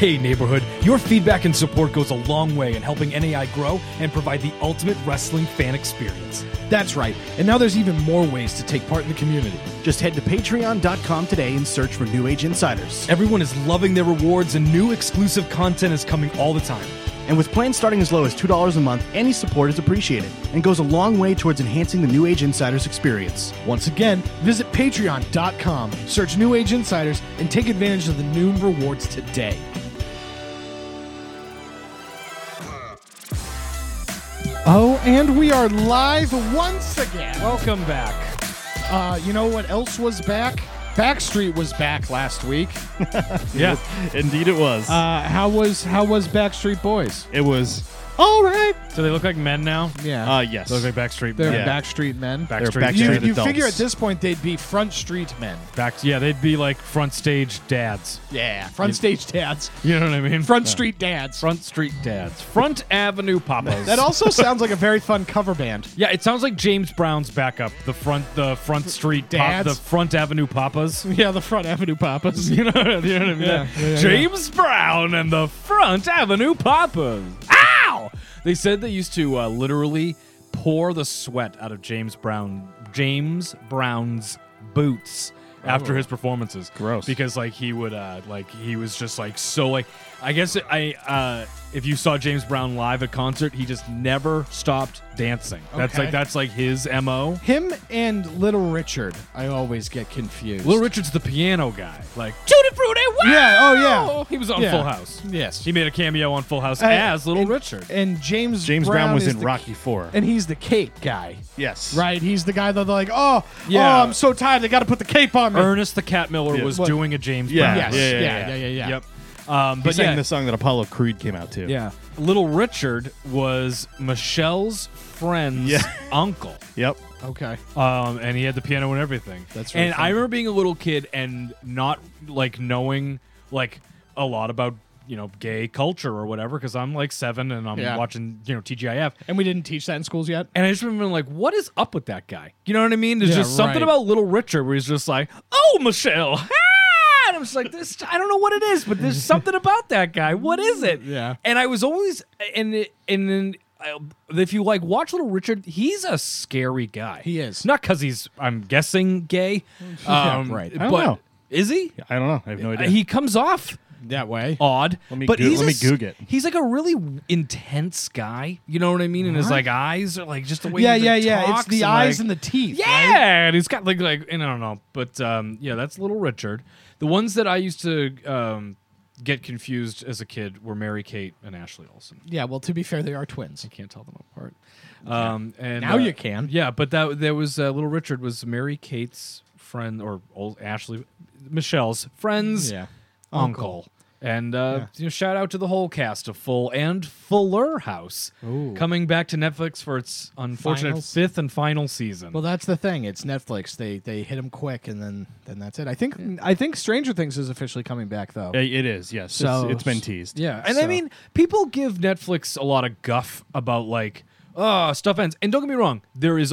Hey neighborhood, your feedback and support goes a long way in helping NAI grow and provide the ultimate wrestling fan experience. That's right, and now there's even more ways to take part in the community. Just head to patreon.com today and search for New Age Insiders. Everyone is loving their rewards and new exclusive content is coming all the time. And with plans starting as low as $2 a month, any support is appreciated and goes a long way towards enhancing the New Age Insiders experience. Once again, visit patreon.com, search New Age Insiders, and take advantage of the new rewards today. Oh, and we are live once again. Welcome back. You know what else was back? Backstreet was back last week. Yeah. Indeed it was. How was Backstreet Boys? It was. All right. Do they look like men now? Yeah. Yes. They look like Backstreet. They're yeah. Backstreet men. Backstreet. Backstreet You adults. figure at this point they'd be Front Street men. Yeah, they'd be like front stage dads. Yeah. Front stage dads. You know what I mean? Front Street dads. Front street dads. Front Avenue Papas. That also sounds like a very fun cover band. Yeah, it sounds like James Brown's backup. The front street Dads? the Front Avenue Papas. Yeah, the Front Avenue Papas. You know what I mean? Yeah. James Brown and the Front Avenue Papas. Ow! They said they used to literally pour the sweat out of James Brown's boots after his performances. Gross. Because he would he was just so I guess if you saw James Brown live at concert, he just never stopped dancing. Okay. That's his MO. Him and Little Richard, I always get confused. Little Richard's the piano guy. Like, Tutti Frutti, wow! Yeah, oh, yeah. He was on Yeah. Full House. Yes. He made a cameo on Full House as Little Richard. And James Brown was is in the- Rocky IV. And he's the cape guy. Yes. Right? He's the guy that they're like, oh, Yeah. I'm so tired, they got to put the cape on me. Ernest the Cat Miller Yeah. was What? doing a James Yeah. Brown. Yes. Yeah. Yep. He But sang yeah, the song that Apollo Creed came out to. yeah. Little Richard was Michelle's friend's Yeah. uncle. Yep. Okay. And he had the piano and everything. That's really And fun. I remember being a little kid and not knowing a lot about gay culture or whatever because I'm 7 and I'm Yeah. watching TGIF. And we didn't teach that in schools yet? And I just remember what is up with that guy? You know what I mean? There's Yeah, just something right. about Little Richard where he's just like, oh, Michelle. Ah! And I'm just like, this. I don't know what it is, but there's something about that guy. What is it? Yeah. And I was always, and then if you watch Little Richard, he's a scary guy. He is. Not because he's, I'm guessing, gay. Yeah, right. I don't But know. is he? I don't know. I have no idea. He comes off That way. odd. Let me but goo- he's let me a s- goog it. He's a really intense guy. You know what I mean? And his eyes are just the way Yeah, he It's talks the and, eyes and the teeth. yeah, right? and he's got and I don't know, but yeah, that's Little Richard. The ones that I used to get confused as a kid were Mary Kate and Ashley Olsen. Yeah, well, to be fair, they are twins. I can't tell them apart. And Now you can. Yeah, but there was Little Richard was Mary Kate's friend or old Michelle's friend's Yeah. uncle. And shout out to the whole cast of Full and Fuller House coming back to Netflix for its unfortunate Finals. 5th and final season. Well, that's the thing. It's Netflix. They hit them quick, and then that's it. I think Stranger Things is officially coming back, though. It is, yes. So- It's been teased. yeah, and I So- mean, people give Netflix a lot of guff about stuff ends. And don't get me wrong, there's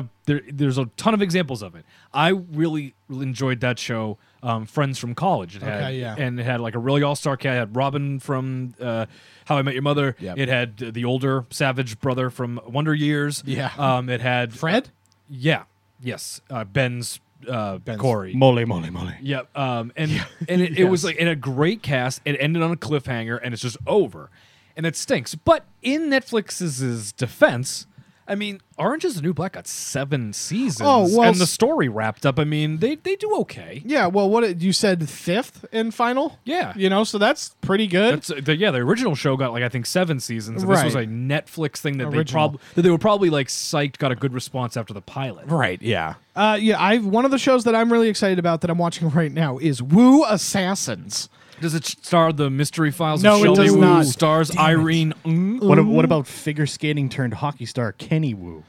a ton of examples of it. I really enjoyed that show, Friends from College. It had, Okay, yeah. and it had a really all-star cast. It had Robin from How I Met Your Mother. Yep. It had the older Savage brother from Wonder Years. Yeah. It had Fred? Yeah. Yes. Ben's Corey. Mole. Yep. And it was in a great cast. It ended on a cliffhanger, and it's just over, and it stinks. But in Netflix's defense, I mean, Orange Is the New Black got 7 seasons, and the story wrapped up. I mean, they do okay. Yeah, well, you said 5th and final? Yeah. So that's pretty good. That's the original show got I think 7 seasons. And This was a Right. Netflix thing that Original. they were probably psyched, got a good response after the pilot. Right, yeah. One of the shows that I'm really excited about that I'm watching right now is Woo Assassins. Does it star the Mystery Files No, of it Shelby does Woo? not. Stars Irene. What about figure skating turned hockey star Kenny Wu?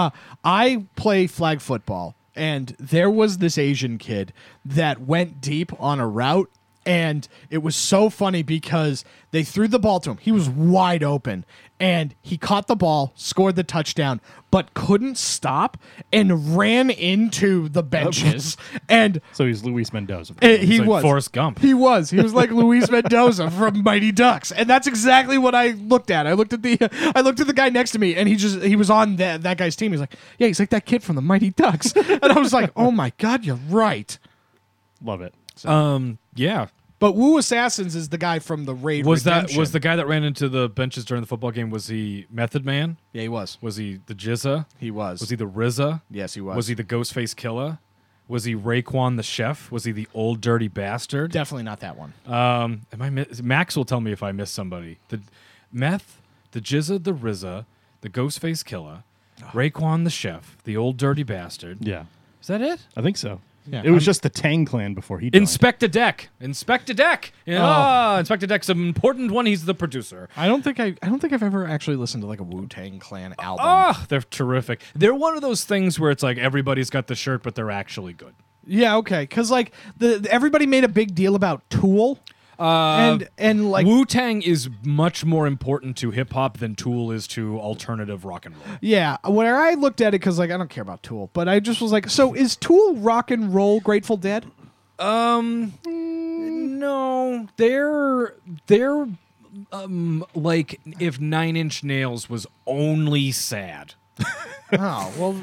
I play flag football, and there was this Asian kid that went deep on a route, And it was so funny because they threw the ball to him. He was wide open. And he caught the ball, scored the touchdown, but couldn't stop and ran into the benches. And So he's Luis Mendoza. he like was. Forrest Gump. He was. He was like Luis Mendoza from Mighty Ducks. And that's exactly what I looked at. I looked at the guy next to me, and he was on that guy's team. He's like, yeah, he's like that kid from the Mighty Ducks. And I was like, oh my God, you're right. Love it. Yeah. But Wu Assassins is the guy from the Raid Redemption. Was the guy that ran into the benches during the football game? Was he Method Man? Yeah, he was. Was he the Jizza? He was. Was he the RZA? Yes, he was. Was he the Ghostface Killer? Was he Raekwon the Chef? Was he the Old Dirty Bastard? Definitely not that one. Max will tell me if I miss somebody. The Meth, the Jizza, the RZA, the Ghostface Killer, Raekwon the Chef, the Old Dirty Bastard. Yeah, Is that it? I think so. Yeah. It was just the Tang Clan before he died. Inspector Deck. Inspector Deck. Yeah, Inspector Deck's an important one. He's the producer. I don't think I've ever actually listened to like a Wu-Tang Clan album. Ah, they're terrific. They're one of those things where it's like everybody's got the shirt, but they're actually good. Yeah, okay. Because like everybody made a big deal about Tool. And like Wu-Tang is much more important to hip-hop than Tool is to alternative rock and roll. yeah, where I looked at it because like I don't care about Tool, but I just was like, so is Tool rock and roll Grateful Dead? No, they're like if 9 Inch Nails was only sad. Oh well,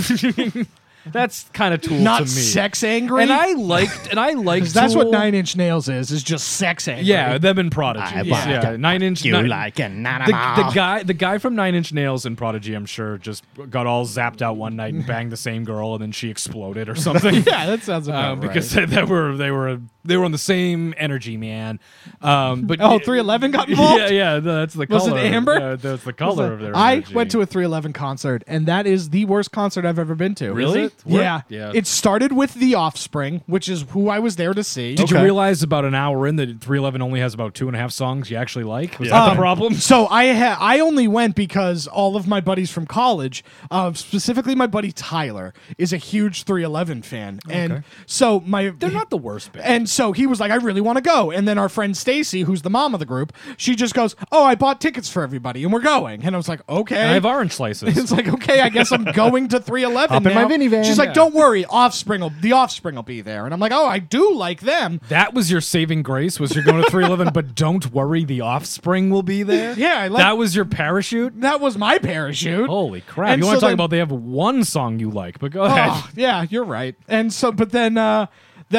That's kind of Tool not to me. sex angry. And I liked 'Cause that's what Tool. 9 Inch Nails is just sex angry. Yeah, them and Prodigy. I Yeah, like 9 Inch. You Nine- like an the animal. guy from 9 Inch Nails and Prodigy, I'm sure, just got all zapped out one night and banged the same girl, and then she exploded or something. Yeah, that sounds about Because right. they were on the same energy, man. But 311 got involved? Yeah, that's the Was color. it Amber? Yeah, that's the color of their. I energy. went to a 311 concert, and that is the worst concert I've ever been to. Really? Is it? Where- Yeah. Yeah. It started with The Offspring, which is who I was there to see. Did you Okay. realize about an hour in that 311 only has about 2.5 songs you actually like? Was Yeah. that the problem? So I only went because all of my buddies from college, specifically my buddy Tyler, is a huge 311 fan, and so They're not the worst band. And so he was like, I really want to go. And then our friend Stacy, who's the mom of the group, she just goes, oh, I bought tickets for everybody and we're going. And I was like, okay. I have orange slices. It's like, okay, I guess I'm going to 311 Hop in my now. minivan. She's like, Yeah. don't worry, the Offspring will be there. And I'm like, oh, I do like them. That was your saving grace. Was you're going to 311, but don't worry, the Offspring will be there. Yeah, I like- that was your parachute. That was my parachute. Holy crap! And you want so to talk then- about they have one song you like, but go ahead. Oh, yeah, you're right. And so, but then the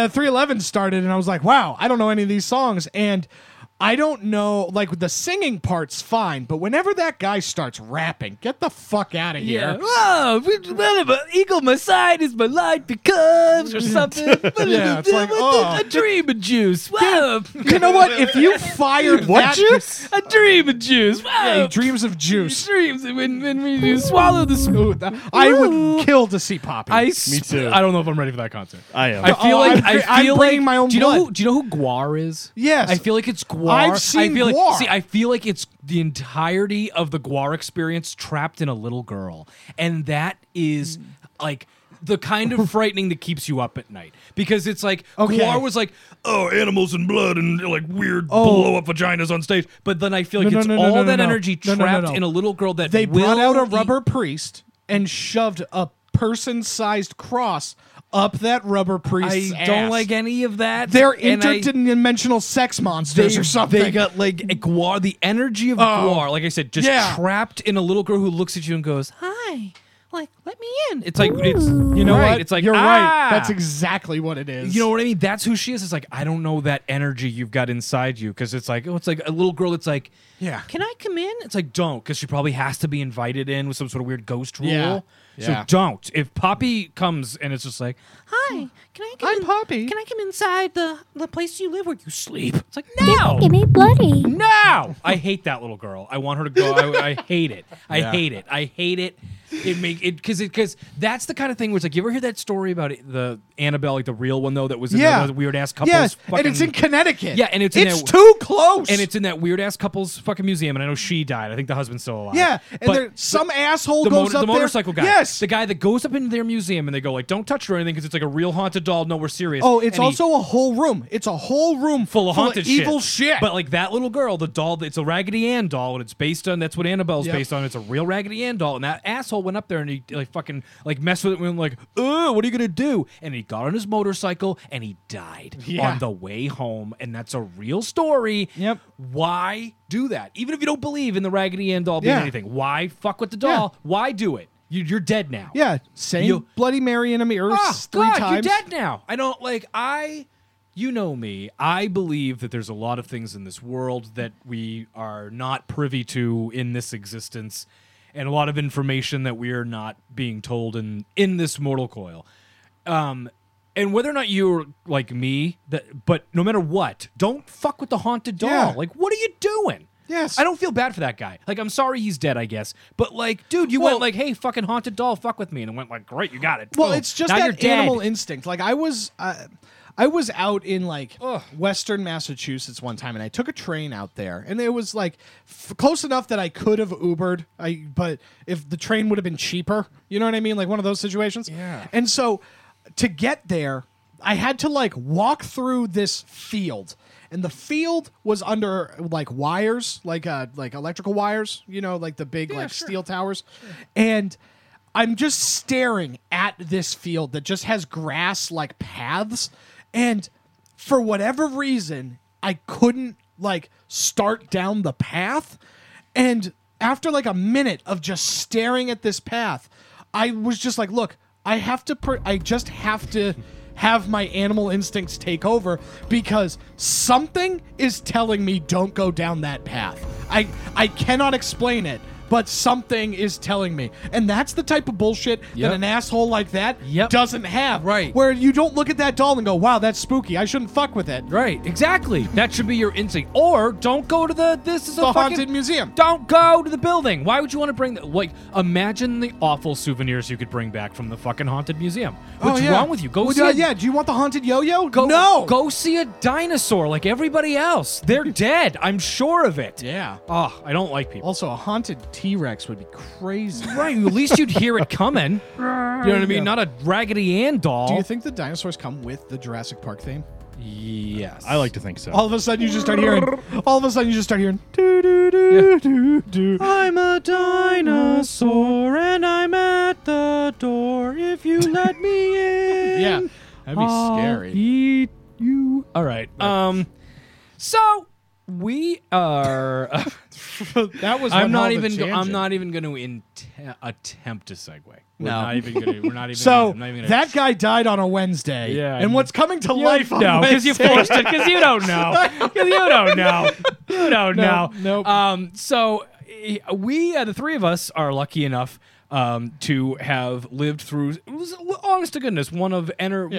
311 started, and I was like, wow, I don't know any of these songs. And I don't know, like, the singing part's fine, but whenever that guy starts rapping, get the fuck out of here. Oh, whatever. Eagle, my side is my light becomes or something. Yeah, it's like, oh. a dream of juice. Wow. You know what? If you fired What that juice? A dream of juice. Wow. Yeah, he dreams of juice. Dreams when we swallow the spoon. I would kill to see Poppy. Me too. I don't know if I'm ready for that concert. I am. I feel like I'm bringing my own Do you know blood. who Guar is? Yes. I feel like it's Guar. I've seen I feel Guar. Like, see, I feel like it's the entirety of the Guar experience trapped in a little girl, and that is like the kind of frightening that keeps you up at night because it's like Okay. Guar was like, oh, animals and blood and like weird blow up vaginas on stage, but then I feel like No, it's no, no, all no, that no. energy No, trapped no, no. in a little girl that They brought will out a eat- rubber priest and shoved a person-sized cross up that rubber priest's I don't ass. like any of that. They're and I- interdimensional sex monsters or something. They got like a Guar, the energy of Guar, like I said, just Yeah. trapped in a little girl who looks at you and goes, "Hi, like let me in." It's like it's you know right. what? It's like you're ah. right. That's exactly what it is. You know what I mean? That's who she is. It's like I don't know that energy you've got inside you because it's like it's like a little girl. It's like, Yeah. can I come in? It's like don't because she probably has to be invited in with some sort of weird ghost rule. Yeah. So Yeah. don't. If Poppy comes and it's just like, hi, can I come I'm Poppy. Can I come inside the place you live where you sleep? It's like no. Get me bloody. No! I hate that little girl. I want her to go. I hate it. I hate it. I hate it. because that's the kind of thing where it's like, you ever hear that story about the Annabelle, like the real one though, that was in Yeah. the weird ass couples? Yes, fucking, and it's in Connecticut. Yeah, and it's in that- too close. and it's in that weird ass couples fucking museum. And I know she died. I think the husband's still alive. yeah, and But there, some asshole the, goes up the there. motorcycle guy. Yes. The guy that goes up into their museum and they go like, don't touch it or anything because it's like a real haunted doll. No, we're serious. Oh, it's And he- also a whole room. It's a whole room full of haunted evil shit. But like that little girl, the doll, it's a Raggedy Ann doll, and it's based on, that's what Annabelle's Yep. based on. It's a real Raggedy Ann doll, and that asshole went up there and he like fucking like messed with it and went like, ugh, what are you gonna do? And he got on his motorcycle and he died Yeah. on the way home, and that's a real story. Yep. Why do that? Even if you don't believe in the Raggedy Ann doll being Yeah. anything, why fuck with the doll? Why do it? You're dead now. yeah, saying You- Bloody Mary in a mirror Oh, 3 God, times. you're dead now. I don't like you know me. I believe that there's a lot of things in this world that we are not privy to in this existence, and a lot of information that we are not being told in this mortal coil. And whether or not you're like me, but no matter what, don't fuck with the haunted doll. Yeah. Like, what are you doing? Yes. I don't feel bad for that guy. Like, I'm sorry he's dead, I guess. But like, dude, you Well- went like, hey, fucking haunted doll, fuck with me. And it went like, great, you got it. Well, Boom. it's just Now you're that dead. animal instinct. Like I was out in like Western Massachusetts one time, and I took a train out there, and it was like close enough that I could have Ubered. But if the train would have been cheaper, you know what I mean? Like one of those situations. Yeah. And so to get there, I had to like walk through this field. And the field was under like wires, like electrical wires, you know, like the big steel towers. And I'm just staring at this field that just has grass like paths. And for whatever reason, I couldn't like start down the path. And after like a minute of just staring at this path, I was just like, look, I just have to have my animal instincts take over because something is telling me don't go down that path. I cannot explain it, but something is telling me. And that's the type of bullshit Yep. that an asshole like that Yep. doesn't have. Right. Where you don't look at that doll and go, wow, that's spooky. I shouldn't fuck with it. Right, exactly. That should be your instinct. Or don't go to the Haunted museum. Don't go to the building. Why would you want to bring like imagine the awful souvenirs you could bring back from the fucking haunted museum. What's wrong with you? Go see yeah, do you want the haunted yo-yo? no. Go see a dinosaur like everybody else. They're dead. I'm sure of it. Yeah. Oh, I don't like people. Also, a haunted T-Rex would be crazy. Right, at least you'd hear it coming. You know what I mean? Not a Raggedy Ann doll. Do you think the dinosaurs come with the Jurassic Park theme? Yes. I like to think so. All of a sudden, you just start hearing. Do do do do do. I'm a dinosaur and I'm at the door. If you let me in, Yeah, that'd be scary. eat you. All right. So we are. That was. I'm one not hell of a even. I'm tangent. not even going to attempt to segue. We're No. not even going to. We're not even. So I'm not even gonna that guy died on a Wednesday. Yeah. And what's coming to life on No, because you Wednesday? forced it. Because you don't know. Because you don't know. You don't know. nope. So we, the three of us, are lucky enough to have lived through, honest to goodness, one of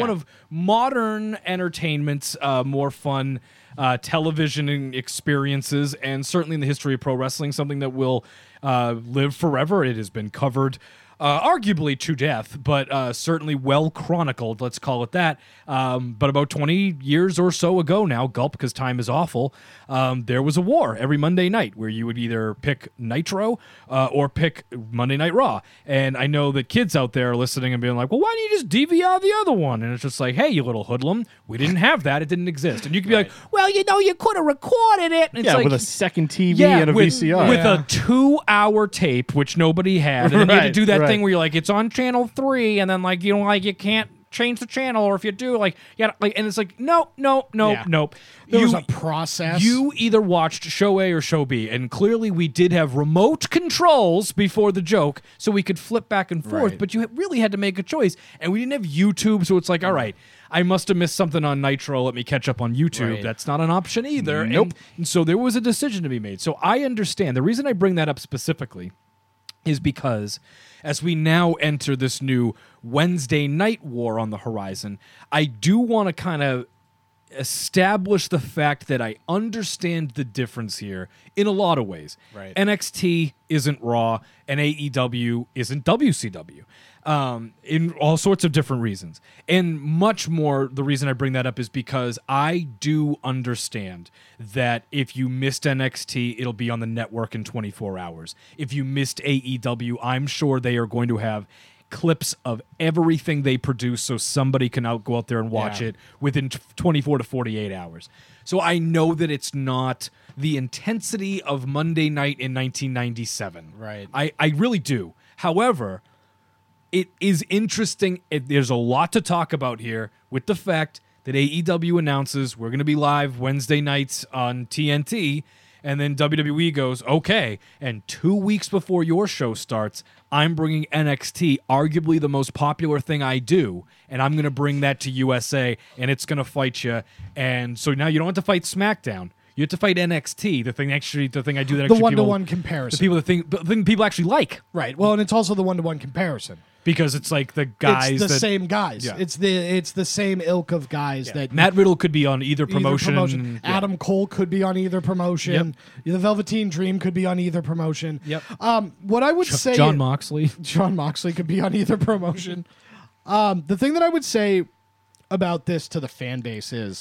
modern entertainment's more fun television experiences, and certainly in the history of pro wrestling, something that will live forever. It has been covered. Arguably to death, but certainly well chronicled, let's call it that. But about 20 years or so ago now, gulp because time is awful, there was a war every Monday night where you would either pick Nitro or pick Monday Night Raw. And I know that kids out there are listening and being like, well, why don't you just DVR the other one? And it's just like, hey, you little hoodlum, we didn't have that. It didn't exist. And you could be like, well, you know, you could have recorded it. And it's yeah, like, with a second TV and a VCR. with a 2-hour tape, which nobody had. And then you had to Right, do that right. thing where you're like, it's on channel 3, and then like you know, like you can't change the channel, or if you do, like yeah, like, and it's like nope. Yeah. There was a process. You either watched show A or show B, and clearly we did have remote controls before the joke, so we could flip back and forth. Right. But you really had to make a choice, and we didn't have YouTube, so it's like, all right, I must have missed something on Nitro. Let me catch up on YouTube. Right. That's not an option either. Nope. And so there was a decision to be made. So I understand. The reason I bring that up specifically is because as we now enter this new Wednesday night war on the horizon, I do want to kind of establish the fact that I understand the difference here in a lot of ways. Right. NXT isn't Raw, and AEW isn't WCW. In all sorts of different reasons. And much more, the reason I bring that up is because I do understand that if you missed NXT, it'll be on the network in 24 hours. If you missed AEW, I'm sure they are going to have clips of everything they produce so somebody can go out there and watch it within 24 to 48 hours. So I know that it's not the intensity of Monday Night in 1997. Right. I really do. However, it is interesting. There's a lot to talk about here with the fact that AEW announces we're going to be live Wednesday nights on TNT, and then WWE goes, okay, and 2 weeks before your show starts, I'm bringing NXT, arguably the most popular thing I do, and I'm going to bring that to USA, and it's going to fight you. And so now you don't have to fight SmackDown. You have to fight NXT, the thing I do that actually one-to-one comparison. the thing people actually like. Right. Well, and it's also the one-to-one comparison. Because it's like the guys it's the same guys. Yeah. It's the same ilk of guys that Matt Riddle could be on either promotion. Yeah. Adam Cole could be on either promotion. Yep. The Velveteen Dream could be on either promotion. Yep. What I would say, John Moxley could be on either promotion. The thing that I would say about this to the fan base is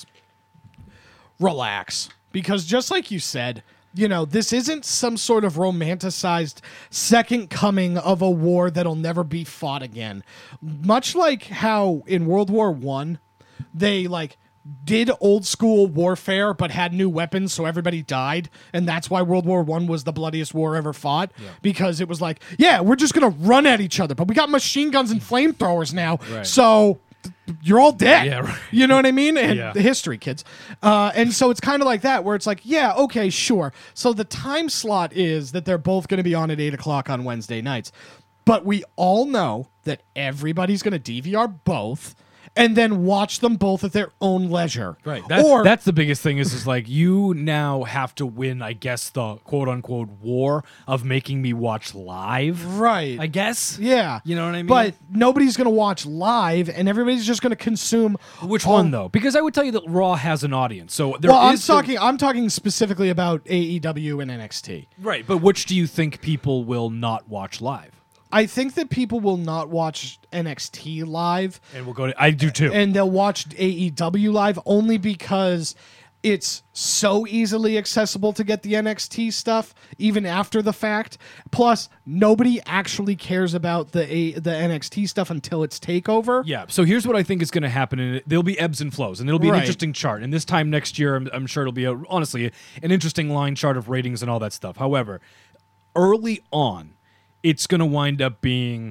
relax, because just like you said, this isn't some sort of romanticized second coming of a war that'll never be fought again. Much like how in World War I, they did old school warfare but had new weapons, so everybody died, and that's why World War I was the bloodiest war ever fought, because it was we're just gonna run at each other, but we got machine guns and flamethrowers now, so you're all dead. Yeah, right. You know what I mean? And Yeah. the history, kids. And so it's kind of like that, where it's okay, sure. So the time slot is that they're both going to be on at 8 o'clock on Wednesday nights. But we all know that everybody's going to DVR both and then watch them both at their own leisure. Right. That's the biggest thing is you now have to win, I guess, the quote-unquote war of making me watch live. Right. I guess. Yeah. You know what I mean? But nobody's going to watch live, and everybody's just going to consume. Which one, though? Because I would tell you that Raw has an audience. So I'm talking specifically about AEW and NXT. Right. But which do you think people will not watch live? I think that people will not watch NXT live. And we'll go to... I do, too. And they'll watch AEW live only because it's so easily accessible to get the NXT stuff, even after the fact. Plus, nobody actually cares about the NXT stuff until it's TakeOver. Yeah, so here's what I think is going to happen. And there'll be ebbs and flows, and it'll be an Right. interesting chart. And this time next year, I'm sure it'll be, honestly, an interesting line chart of ratings and all that stuff. However, early on, it's going to wind up being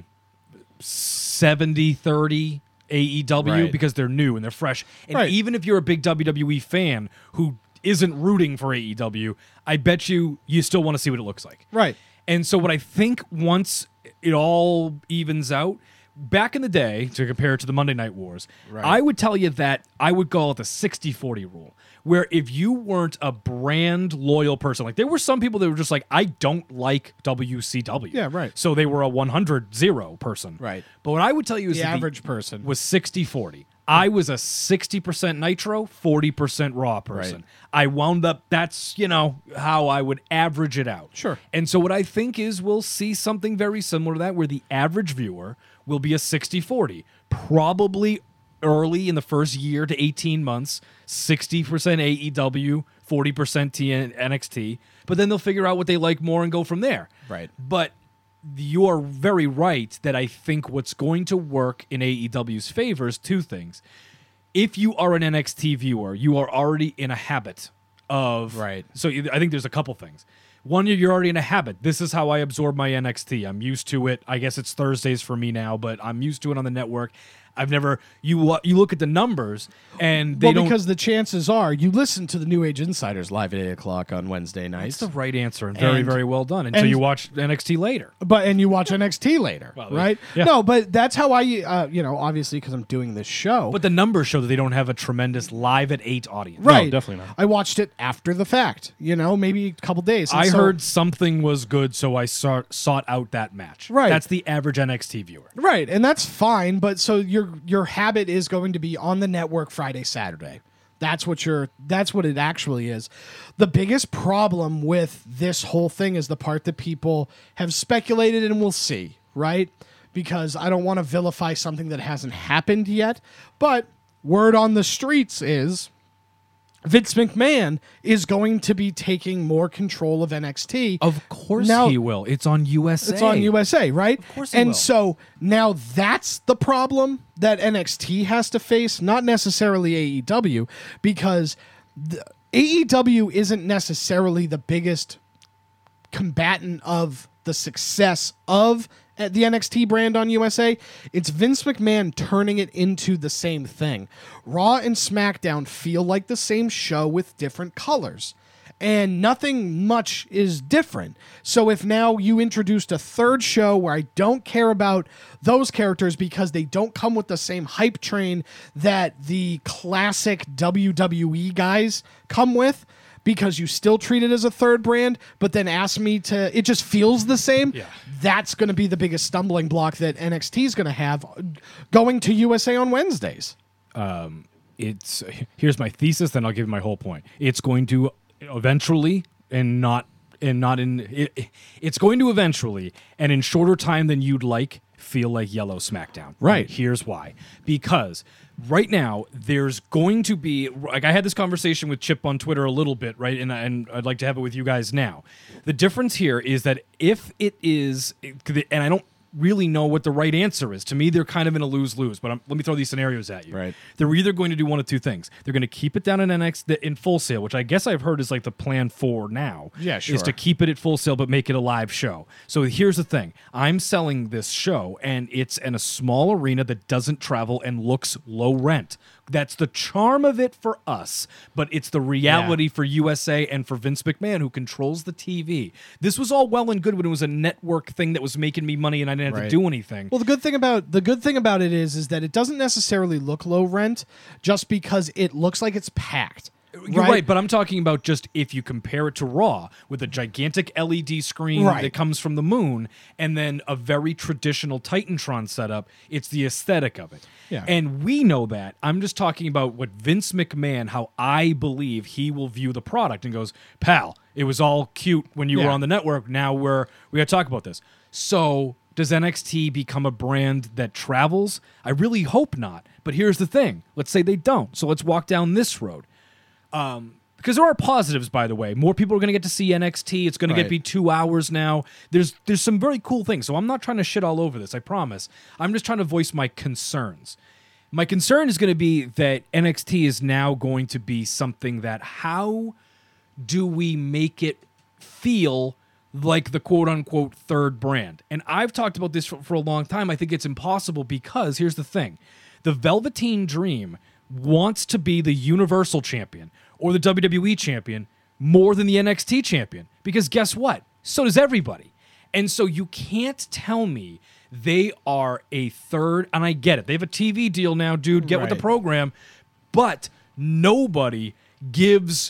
70-30 AEW Right. because they're new and they're fresh. And Right. even if you're a big WWE fan who isn't rooting for AEW, I bet you still want to see what it looks like. Right. And so what I think once it all evens out, back in the day, to compare it to the Monday Night Wars, I would tell you that I would call it the 60-40 rule, where if you weren't a brand loyal person, there were some people that were just I don't like WCW. Yeah, right. So they were a 100-0 person. Right. But what I would tell you is The that average person. was 60-40. I was a 60% Nitro, 40% Raw person. Right. I wound up, that's, how I would average it out. Sure. And so what I think is we'll see something very similar to that, where the average viewer will be a 60-40. Probably early in the first year to 18 months, 60% AEW, 40% NXT. But then they'll figure out what they like more and go from there. Right. But you are very right that I think what's going to work in AEW's favor is two things. If you are an NXT viewer, you are already in a habit of... Right. So I think there's a couple things. One, you're already in a habit. This is how I absorb my NXT. I'm used to it. I guess it's Thursdays for me now, but I'm used to it on the network. I've never... You look at the numbers, and they don't... because the chances are you listen to the New Age Insiders live at 8 o'clock on Wednesday nights. That's the right answer, and very, And- very well done, until and- you watch NXT later. And you watch NXT later, Well, right? yeah. No, but that's how I, obviously because I'm doing this show. But the numbers show that they don't have a tremendous live at 8 audience. right, definitely not. I watched it after the fact, maybe a couple days. And I so- heard something was good, so I sought out that match. Right. That's the average NXT viewer. Right, and that's fine, but so your habit is going to be on the network Friday, Saturday. That's what it actually is. The biggest problem with this whole thing is the part that people have speculated and will see, right? Because I don't want to vilify something that hasn't happened yet, but word on the streets is Vince McMahon is going to be taking more control of NXT. Of course Now- he will. It's on USA. It's on USA, right? Of course he and will. so now that's the problem that NXT has to face, not necessarily AEW, because AEW isn't necessarily the biggest combatant of the success of the NXT brand on USA. It's Vince McMahon turning it into the same thing. Raw and SmackDown feel like the same show with different colors, and nothing much is different. So if now you introduced a third show where I don't care about those characters because they don't come with the same hype train that the classic WWE guys come with, because you still treat it as a third brand, but then ask me to, it just feels the same. Yeah. That's going to be the biggest stumbling block that NXT is going to have going to USA on Wednesdays. Here's my thesis, then I'll give you my whole point. It's going to eventually, it's going to eventually, and in shorter time than you'd like, feel like Yellow SmackDown. Right. And here's why. Because right now, there's going to be, like, I had this conversation with Chip on Twitter a little bit, right? And I'd like to have it with you guys now. The difference here is that if it is, and I don't really know what the right answer is. To me, they're kind of in a lose-lose, but let me throw these scenarios at you. Right. They're either going to do one of two things. They're going to keep it down in NXT in Full Sail, which I guess I've heard is like the plan for now. Yeah, sure. Is to keep it at Full Sail but make it a live show. So here's the thing. I'm selling this show, and it's in a small arena that doesn't travel and looks low rent. That's the charm of it for us, but it's the reality for USA and for Vince McMahon, who controls the TV. This was all well and good when it was a network thing that was making me money and I didn't have to do anything. Well, the good thing about it is that it doesn't necessarily look low rent just because it looks like it's packed. You're right, but I'm talking about just if you compare it to Raw with a gigantic LED screen that comes from the moon and then a very traditional Titantron setup, it's the aesthetic of it. Yeah. And we know that. I'm just talking about what Vince McMahon, how I believe he will view the product and goes, pal, it was all cute when you were on the network. Now we got to talk about this. So does NXT become a brand that travels? I really hope not. But here's the thing. Let's say they don't. So let's walk down this road. Because there are positives, by the way. More people are going to get to see NXT. It's going to be 2 hours now. There's some very cool things. So I'm not trying to shit all over this, I promise. I'm just trying to voice my concerns. My concern is going to be that NXT is now going to be something that, how do we make it feel like the quote-unquote third brand? And I've talked about this for a long time. I think it's impossible because, here's the thing. The Velveteen Dream wants to be the Universal Champion or the WWE Champion more than the NXT Champion. Because guess what? So does everybody. And so you can't tell me they are a third, and I get it. They have a TV deal now, dude. Get with the program. But nobody gives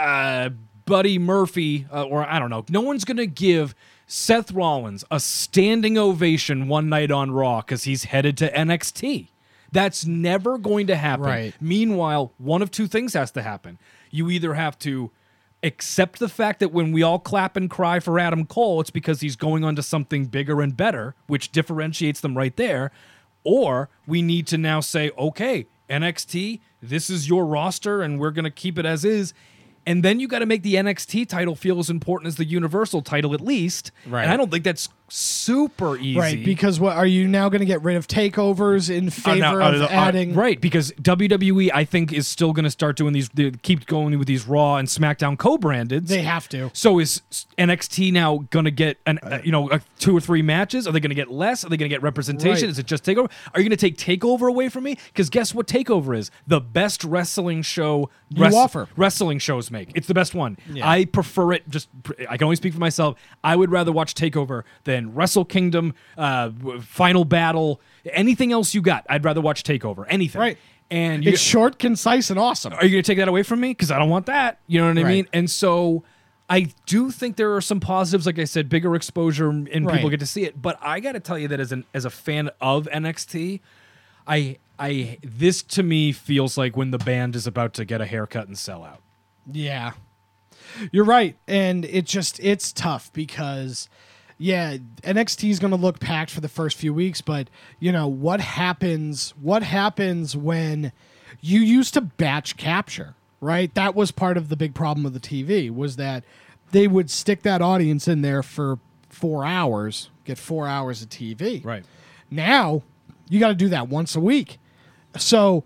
Buddy Murphy, or I don't know, no one's going to give Seth Rollins a standing ovation one night on Raw because he's headed to NXT. That's never going to happen. Right. Meanwhile, one of two things has to happen. You either have to accept the fact that when we all clap and cry for Adam Cole, it's because he's going on to something bigger and better, which differentiates them right there, or we need to now say, okay, NXT, this is your roster, and we're going to keep it as is. And then you got to make the NXT title feel as important as the Universal title, at least. Right. And I don't think that's super easy. Right, because what are you now going to get rid of takeovers in favor of adding? Right, because WWE, I think, is still going to start doing these, keep going with these Raw and SmackDown co-branded. They have to. So is NXT now going to get 2 or 3 matches? Are they going to get less? Are they going to get representation? Right. Is it just TakeOver? Are you going to take TakeOver away from me? Because guess what TakeOver is? The best wrestling show offer. Wrestling shows make. It's the best one. Yeah. I prefer it. I can only speak for myself. I would rather watch TakeOver than Wrestle Kingdom, Final Battle, anything else you got. I'd rather watch TakeOver. Anything. Right. And it's short, concise, and awesome. Are you going to take that away from me? Because I don't want that. You know what I mean? And so I do think there are some positives. Like I said, bigger exposure and people get to see it. But I got to tell you that as a fan of NXT, I this to me feels like when the band is about to get a haircut and sell out. Yeah. You're right. And it's tough because, yeah, NXT is going to look packed for the first few weeks, but, what happens when you used to batch capture, right? That was part of the big problem with the TV, was that they would stick that audience in there for 4 hours, get 4 hours of TV. Right. Now, you got to do that once a week. So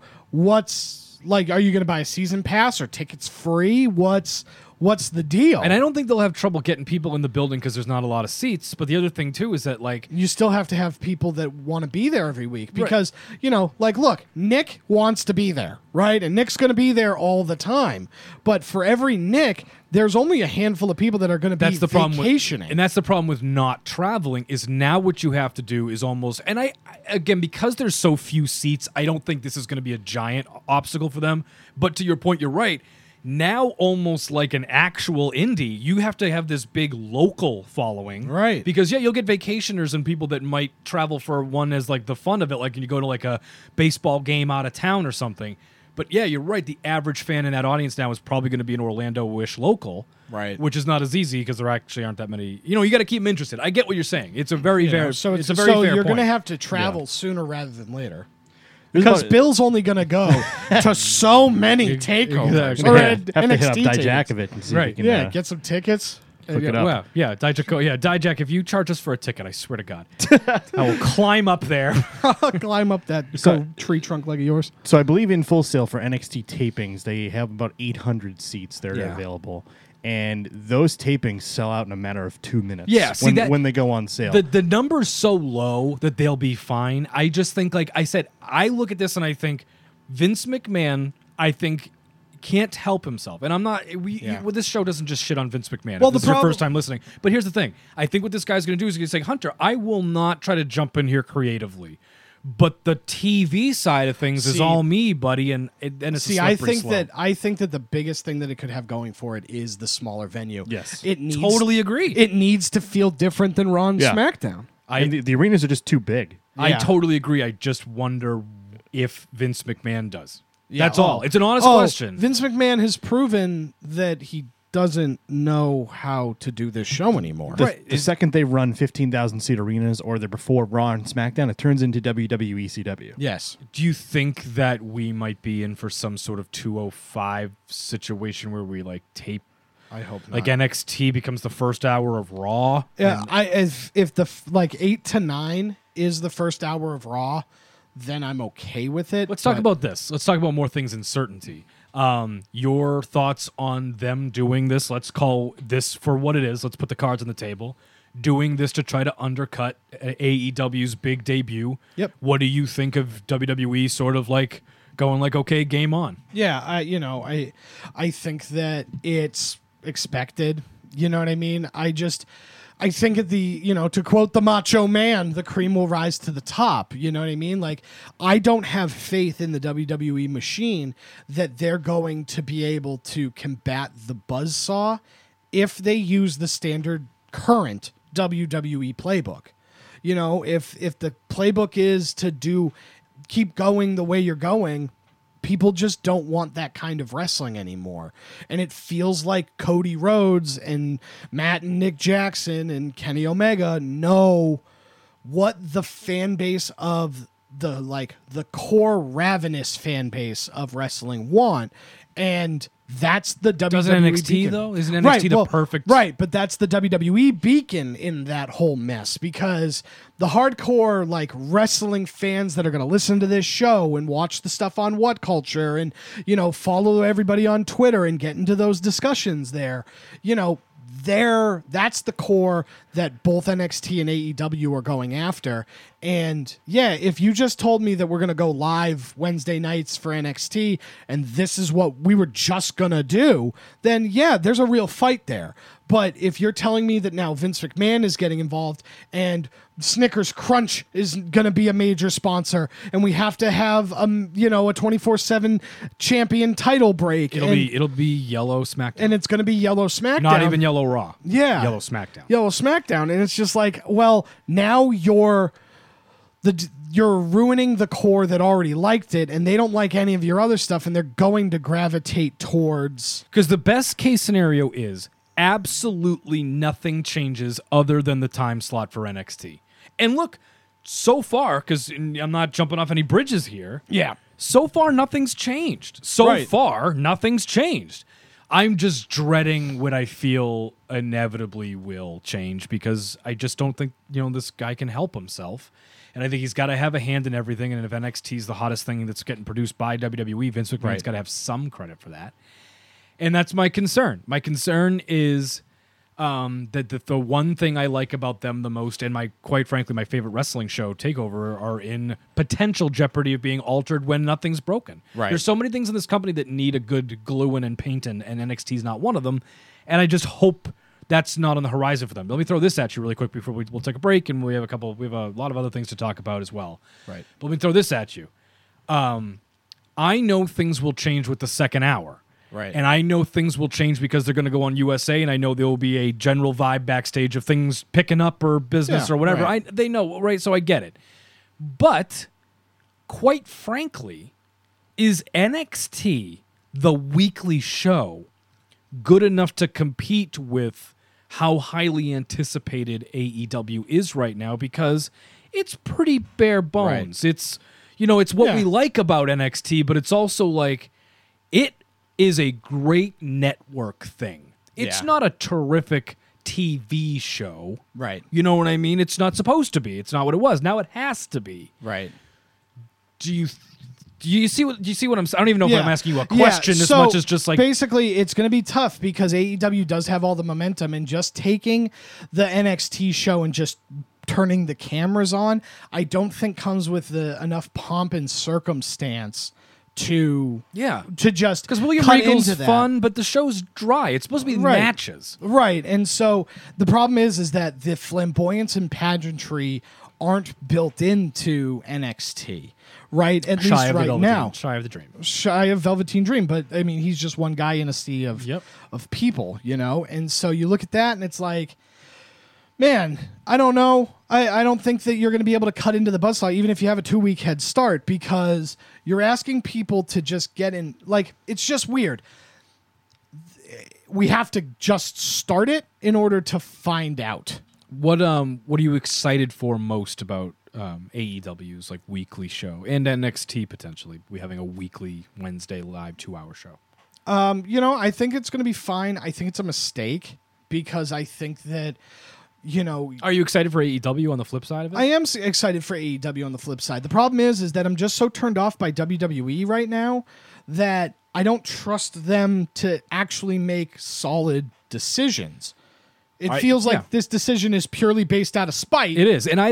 are you going to buy a season pass or tickets free? What's the deal? And I don't think they'll have trouble getting people in the building because there's not a lot of seats. But the other thing, too, is that, you still have to have people that want to be there every week because, look, Nick wants to be there, right? And Nick's going to be there all the time. But for every Nick, there's only a handful of people that are going to be vacationing. And that's the problem with not traveling is now what you have to do is almost, and I again, because there's so few seats, I don't think this is going to be a giant obstacle for them. But to your point, you're right. Now, almost like an actual indie, you have to have this big local following. Right. Because, you'll get vacationers and people that might travel for one as, the fun of it, like when you go to, a baseball game out of town or something. But, yeah, you're right. The average fan in that audience now is probably going to be an Orlando-ish local. Right. Which is not as easy because there actually aren't that many. You got to keep them interested. I get what you're saying. It's a very, very, so it's a very fair you're point. going to have to travel sooner rather than later. Because Bill's only going to go to so many takeovers. Exactly. Or have to NXT hit up tickets. Dijakovic and see Right. if he can, Yeah, get some tickets. hook it up. Well, yeah, Dijak, if you charge us for a ticket, I swear to God, I will climb up there. Climb up that tree trunk like of yours. So I believe in Full Sail for NXT tapings, they have about 800 seats that are Yeah. available. And those tapings sell out in a matter of 2 minutes. Yeah, see when they go on sale. The number's so low that they'll be fine. I just think, like I said, I look at this and I think Vince McMahon, can't help himself. And I'm not, this show doesn't just shit on Vince McMahon. Well, This is your first time listening. But here's the thing. I think what this guy's going to do is he's going to say, Hunter, I will not try to jump in here creatively. But the TV side of things is all me, buddy, and it's a slippery slope. I think that the biggest thing that it could have going for it is the smaller venue. Yes. Totally agree. It needs to feel different than Raw and Yeah. SmackDown. And the arenas are just too big. I Yeah. totally agree. I just wonder if Vince McMahon does. Yeah. That's all. It's an honest question. Vince McMahon has proven that he doesn't know how to do this show anymore. The second they run 15,000 seat arenas or they're before Raw and SmackDown, it turns into WWE CW. Yes. Do you think that we might be in for some sort of 205 situation where we tape? I hope not. Like NXT becomes the first hour of Raw? Yeah, if the 8 to 9 is the first hour of Raw, then I'm okay with it. Let's talk about this. Let's talk about more things in certainty. Your thoughts on them doing this? Let's call this for what it is. Let's put the cards on the table. Doing this to try to undercut AEW's big debut. Yep. What do you think of WWE sort of going okay, game on? Yeah, I think that it's expected. You know what I mean? I think at to quote the Macho Man, the cream will rise to the top. You know what I mean? I don't have faith in the WWE machine that they're going to be able to combat the buzzsaw if they use the standard current WWE playbook. If the playbook is to keep going the way you're going, people just don't want that kind of wrestling anymore. And it feels like Cody Rhodes and Matt and Nick Jackson and Kenny Omega know what the fan base of the core ravenous fan base of wrestling want. And that's the WWE Doesn't NXT beacon. though? Isn't NXT the perfect? Right, but that's the WWE beacon in that whole mess because the hardcore wrestling fans that are going to listen to this show and watch the stuff on What Culture and follow everybody on Twitter and get into those discussions there, that's the core that both NXT and AEW are going after. And yeah, if you just told me that we're going to go live Wednesday nights for NXT and this is what we were just going to do, then yeah, there's a real fight there. But if you're telling me that now Vince McMahon is getting involved and Snickers Crunch is going to be a major sponsor and we have to have a 24/7 champion title break, It'll be Yellow SmackDown, and it's going to be Yellow SmackDown, not even Yellow Raw. Yeah, Yellow SmackDown. Yellow SmackDown, and it's just well, now the you're ruining the core that already liked it, and they don't like any of your other stuff, and they're going to gravitate towards. Because the best case scenario is absolutely nothing changes other than the time slot for NXT. And look, so far, because I'm not jumping off any bridges here. Yeah. So far, nothing's changed. I'm just dreading what I feel inevitably will change because I just don't think, this guy can help himself. And I think he's got to have a hand in everything. And if NXT is the hottest thing that's getting produced by WWE, Vince McMahon's got to have some credit for that. And that's my concern. My concern is that the one thing I like about them the most, and quite frankly, my favorite wrestling show, TakeOver, are in potential jeopardy of being altered when nothing's broken. Right. There's so many things in this company that need a good gluing and painting, and NXT's not one of them. And I just hope that's not on the horizon for them. Let me throw this at you really quick before we'll take a break, and we have a lot of other things to talk about as well. Right. But let me throw this at you. I know things will change with the second hour. Right. And I know things will change because they're going to go on USA, and I know there will be a general vibe backstage of things picking up or business or whatever. right. They know, right? So I get it. But, quite frankly, is NXT, the weekly show, good enough to compete with how highly anticipated AEW is right now? Because it's pretty bare bones. Right. It's, it's what we like about NXT, but it's also like, it is a great network thing. It's not a terrific TV show. Right. You know what I mean? It's not supposed to be. It's not what it was. Now it has to be. Right. Do you see what I'm saying? I don't even know if I'm asking you a question as so much as just like basically it's going to be tough because AEW does have all the momentum, and just taking the NXT show and just turning the cameras on, I don't think comes with enough pomp and circumstance to just because William cut Regal's into that. fun, but the show's dry. It's supposed to be matches. Right. And so the problem is that the flamboyance and pageantry aren't built into NXT, right? At least right now. Shy of the dream. Shy of Velveteen Dream, but I mean, he's just one guy in a sea of people, And so you look at that and it's like, man, I don't know. I don't think that you're going to be able to cut into the buzzsaw even if you have a 2-week head start, because you're asking people to just get in. Like, it's just weird. We have to just start it in order to find out. What are you excited for most about AEW's like weekly show and NXT potentially? We having a weekly Wednesday live 2-hour show. I think it's going to be fine. I think it's a mistake because I think that. Are you excited for AEW on the flip side of it? I am excited for AEW on the flip side. The problem is that I'm just so turned off by WWE right now that I don't trust them to actually make solid decisions. It feels like this decision is purely based out of spite. It is. And I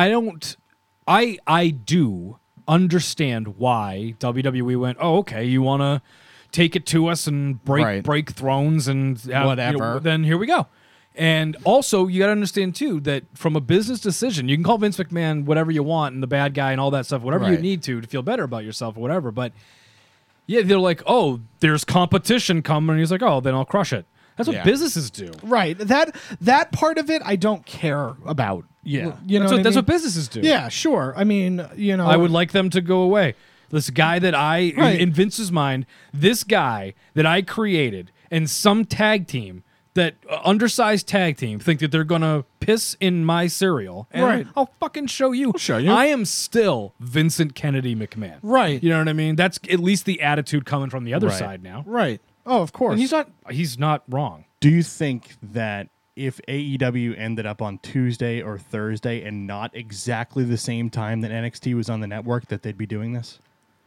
do understand why WWE went, oh, okay, you want to take it to us and break thrones and whatever. Then here we go. And also, you got to understand, too, that from a business decision, you can call Vince McMahon whatever you want and the bad guy and all that stuff, whatever you need to feel better about yourself or whatever. But, they're like, oh, there's competition coming. And he's like, oh, then I'll crush it. That's what businesses do. Right. That part of it, I don't care about. Yeah. That's what businesses do. Yeah, sure. I mean, I would like them to go away. This guy that in Vince's mind, this guy that I created and some tag team, that undersized tag team think that they're gonna piss in my cereal, and I'll fucking show you. I'll show you. I am still Vincent Kennedy McMahon. Right. You know what I mean? That's at least the attitude coming from the other side now. Right. Oh, of course. And he's not wrong. Do you think that if AEW ended up on Tuesday or Thursday and not exactly the same time that NXT was on the network, that they'd be doing this?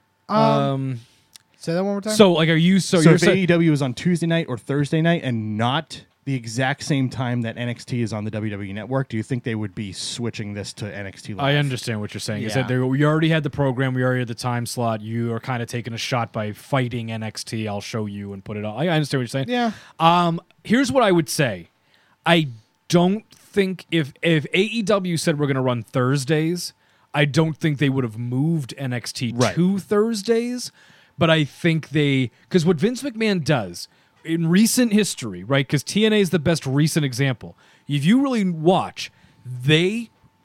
Say that one more time. So, like, are you so if saying AEW was on Tuesday night or Thursday night and not the exact same time that NXT is on the WWE network, do you think they would be switching this to NXT Live? I understand what you're saying. Is that we already had the program, we already had the time slot. You are kind of taking a shot by fighting NXT. I'll show you and put it on. I understand what you're saying. Yeah. Here's what I would say. I don't think if AEW said we're going to run Thursdays, I don't think they would have moved NXT to Thursdays. But I think because what Vince McMahon does in recent history, right? Because TNA is the best recent example. If you really watch, they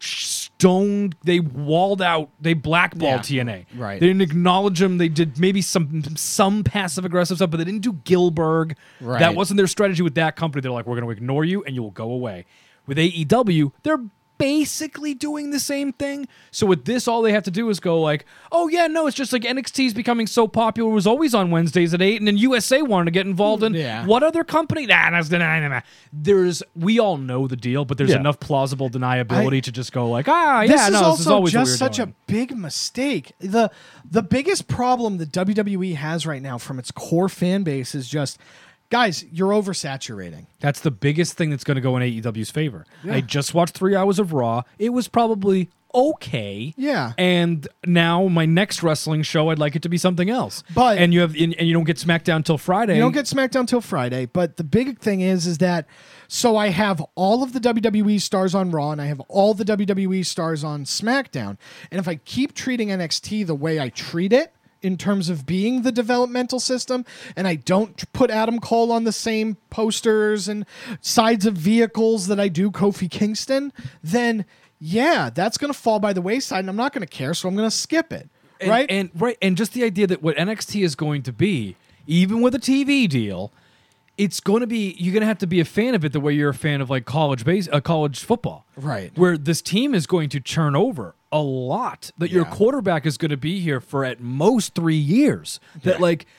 stoned, they walled out, they blackballed TNA. Right. They didn't acknowledge them. They did maybe some passive aggressive stuff, but they didn't do Gilbert. Right. That wasn't their strategy with that company. They're like, we're going to ignore you and you will go away. With AEW, they're basically doing the same thing. So with this, all they have to do is go like, oh yeah, no, it's just like NXT's becoming so popular. It was always on Wednesdays at 8, and then USA wanted to get involved in what other company? Nah. We all know the deal, but there's enough plausible deniability to just go like, this is always just what such doing. a big mistake. The biggest problem that WWE has right now from its core fan base is just, guys, you're oversaturating. That's the biggest thing that's going to go in AEW's favor. I just watched 3 hours of Raw. It was probably okay. Yeah. And now my next wrestling show, I'd like it to be something else. But and you don't get SmackDown till Friday. You don't get SmackDown till Friday. But the big thing is that so I have all of the WWE stars on Raw and I have all the WWE stars on SmackDown. And if I keep treating NXT the way I treat it, in terms of being the developmental system, and I don't put Adam Cole on the same posters and sides of vehicles that I do Kofi Kingston, then that's going to fall by the wayside, and I'm not going to care, so I'm going to skip it. Right? And just the idea that what NXT is going to be, even with a TV deal, it's going to be, you're going to have to be a fan of it the way you're a fan of like college football. Right. Where this team is going to churn over a lot, that your quarterback is going to be here for at most 3 years. That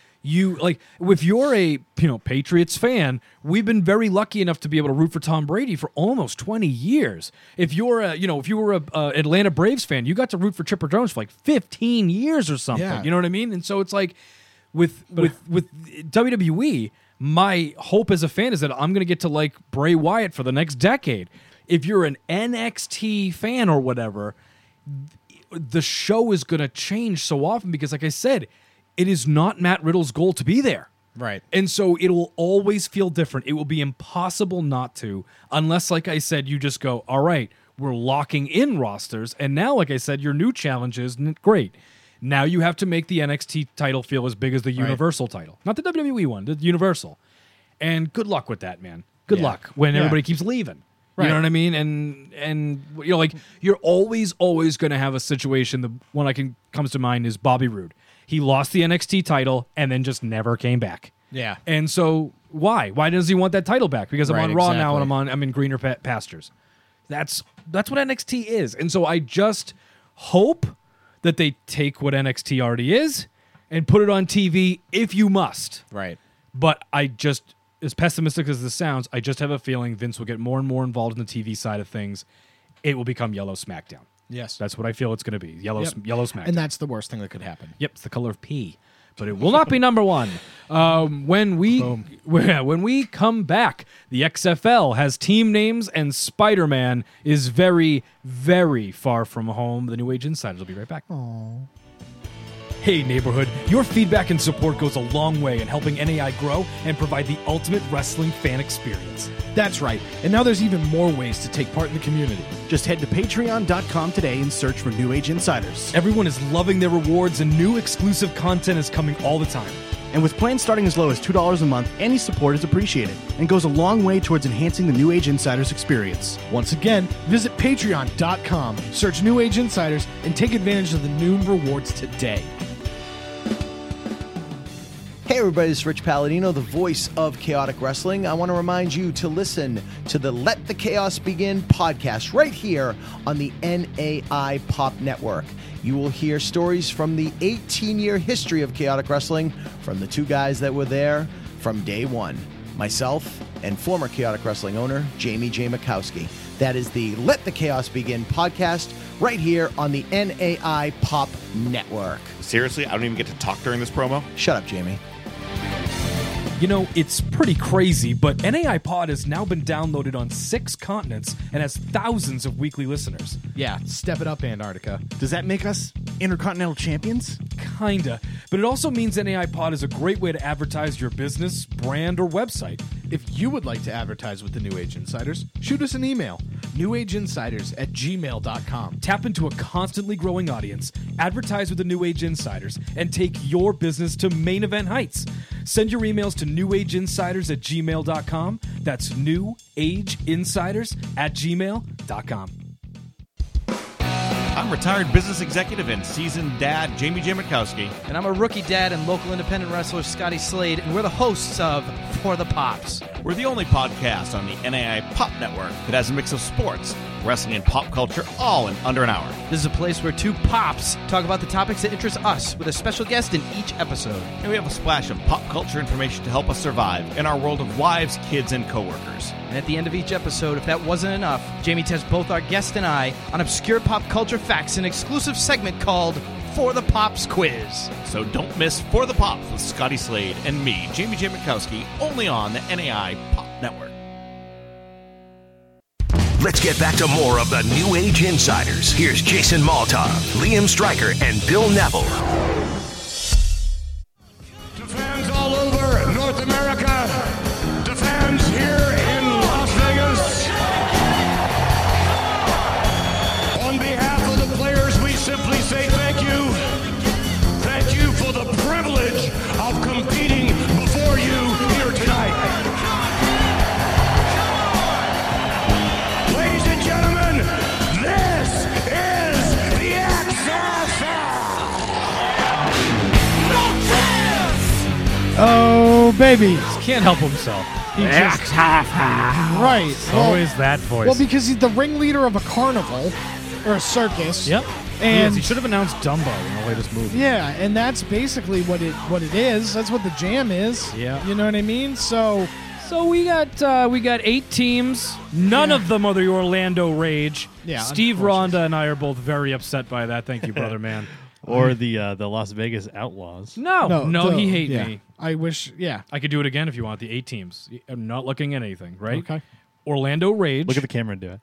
if you're a Patriots fan, we've been very lucky enough to be able to root for Tom Brady for almost 20 years. If you're if you were a Atlanta Braves fan, you got to root for Chipper Jones for like 15 years or something. Yeah. You know what I mean? And so it's like with WWE, my hope as a fan is that I'm going to get to like Bray Wyatt for the next decade. If you're an NXT fan or whatever, the show is going to change so often because, like I said, it is not Matt Riddle's goal to be there. Right. And so it will always feel different. It will be impossible not to, unless, like I said, you just go, all right, we're locking in rosters. And now, like I said, your new challenge is great. Now you have to make the NXT title feel as big as the Universal title. Not the WWE one, the Universal. And good luck with that, man. Good luck when everybody keeps leaving. You know what I mean? And like you're always going to have a situation. The one comes to mind is Bobby Roode. He lost the NXT title and then just never came back. Yeah. And so why? Why does he want that title back? Because I'm on Raw now and I'm in greener pastures. That's what NXT is. And so I just hope that they take what NXT already is and put it on TV if you must. Right. But I just, as pessimistic as this sounds, I just have a feeling Vince will get more and more involved in the TV side of things. It will become Yellow SmackDown. Yes. That's what I feel it's going to be. Yellow SmackDown. And that's the worst thing that could happen. Yep, it's the color of pee. But it will not be number one. When we come back, the XFL has team names, and Spider-Man is very, very far from home. The New Age Insiders will be right back. Aww. Hey, neighborhood, your feedback and support goes a long way in helping NAI grow and provide the ultimate wrestling fan experience. That's right. And now there's even more ways to take part in the community. Just head to patreon.com today and search for New Age Insiders. Everyone is loving their rewards, and new exclusive content is coming all the time. And with plans starting as low as $2 a month, any support is appreciated and goes a long way towards enhancing the New Age Insiders experience. Once again, visit patreon.com, search New Age Insiders, and take advantage of the new rewards today. Hey everybody, it's Rich Palladino, the voice of Chaotic Wrestling. I want to remind you to listen to the Let the Chaos Begin podcast right here on the NAI Pop Network. You will hear stories from the 18-year history of Chaotic Wrestling from the two guys that were there from day one, myself and former Chaotic Wrestling owner, Jamie J. Mikowski. That is the Let the Chaos Begin podcast right here on the NAI Pop Network. Seriously, I don't even get to talk during this promo? Shut up, Jamie. You know, it's pretty crazy, but NAI Pod has now been downloaded on 6 continents and has thousands of weekly listeners. Yeah, step it up, Antarctica. Does that make us Intercontinental Champions? Kinda. But it also means NAI Pod is a great way to advertise your business, brand, or website. If you would like to advertise with the New Age Insiders, shoot us an email, newageinsiders@gmail.com. Tap into a constantly growing audience, advertise with the New Age Insiders, and take your business to main event heights. Send your emails to newageinsiders@gmail.com. That's newageinsiders@gmail.com. retired business executive and seasoned dad, Jamie J. Mitkowski. And I'm a rookie dad and local independent wrestler, Scotty Slade, and we're the hosts of For the Pops. We're the only podcast on the NAI Pop Network that has a mix of sports, wrestling, and pop culture all in under an hour. This is a place where two pops talk about the topics that interest us with a special guest in each episode. And we have a splash of pop culture information to help us survive in our world of wives, kids, and coworkers. And at the end of each episode, if that wasn't enough, Jamie tests both our guest and I on obscure pop culture facts in an exclusive segment called For the Pops Quiz. So don't miss For the Pops with Scotty Slade and me, Jamie J. Mitkowski, only on the NAI Pop Network. Let's get back to more of the New Age Insiders. Here's Jason Maltov, Liam Stryker, and Bill Neville. To fans all over North America, to fans here in Las Vegas, on behalf of the players, we simply say thank you. Thank you for the privilege of competing before you here tonight. Ladies and gentlemen, this is the XFL. Oh, baby. Can't help himself. He just, right. Always that voice. Well, because he's the ringleader of a carnival or a circus. Yep. And he should have announced Dumbo in the latest movie. yeah, and that's basically what it is. That's what the jam is. Yeah. You know what I mean? So we got 8 teams. None of them are the Orlando Rage. Yeah, Steve unfortunately. Ronda and I are both very upset by that. Thank you, brother man. Or the Las Vegas Outlaws. No, he hate yeah. me. I wish, yeah. I could do it again if you want. The 8 teams. I'm not looking at anything, right? Okay. Orlando Rage. Look at the camera and do it.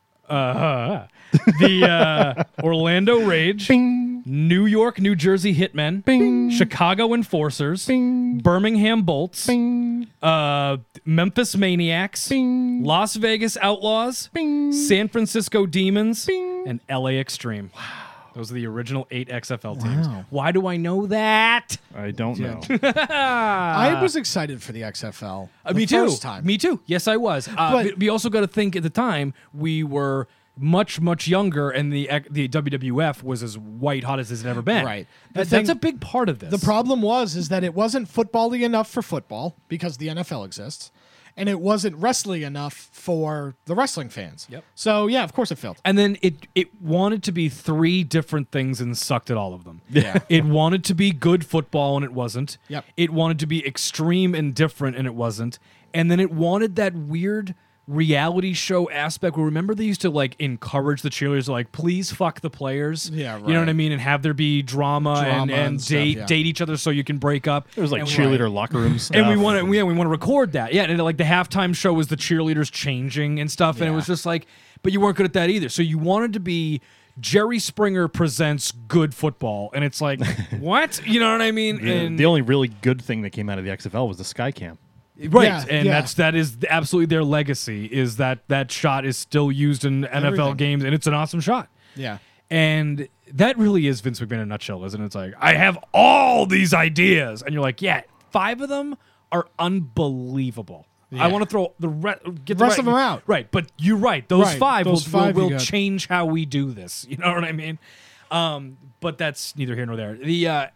The Orlando Rage, Bing. New York, New Jersey Hitmen, Bing. Chicago Enforcers, Bing. Birmingham Bolts, Bing. Memphis Maniacs, Bing. Las Vegas Outlaws, Bing. San Francisco Demons, Bing. and LA Extreme. Wow. Those are the original 8 XFL teams. Wow. Why do I know that? I don't know. I was excited for the XFL. Me the too. First time. Me too. Yes, I was. But- we also got to think at the time we were much, much younger, and the WWF was as white hot as it's ever been. Right. That's a big part of this. The problem is that it wasn't football-y enough for football because the NFL exists, and it wasn't wrestling enough for the wrestling fans. Yep. So yeah, of course it failed. And then it wanted to be 3 different things and sucked at all of them. Yeah. It wanted to be good football and it wasn't. Yep. It wanted to be extreme and different and it wasn't. And then it wanted that weird reality show aspect where, remember, they used to like encourage the cheerleaders to like, please fuck the players. Yeah, You know what I right. mean? And have there be drama and and stuff, date yeah. date each other so you can break up. It was like And cheerleader locker room stuff. and we want to, we want to record that, yeah. And like the halftime show was the cheerleaders changing and stuff, and it Yeah. was just like, but you weren't good at that either. So you wanted to be Jerry Springer presents good football, and it's like, what? You know what I mean? And The only really good thing that came out of the XFL was the Skycam. right, Yeah, and yeah. that is absolutely their legacy. Is that shot is still used in NFL Everything. games, and it's an awesome shot. Yeah. And that really is Vince McMahon in a nutshell, isn't it? It's like, I have all these ideas. And you're like, yeah, 5 of them are unbelievable. I want to throw the rest of them out. Right, but you're right. Those Right, 5 those will, 5 you will got. change how we do this. You know what I mean? But that's neither here nor there. The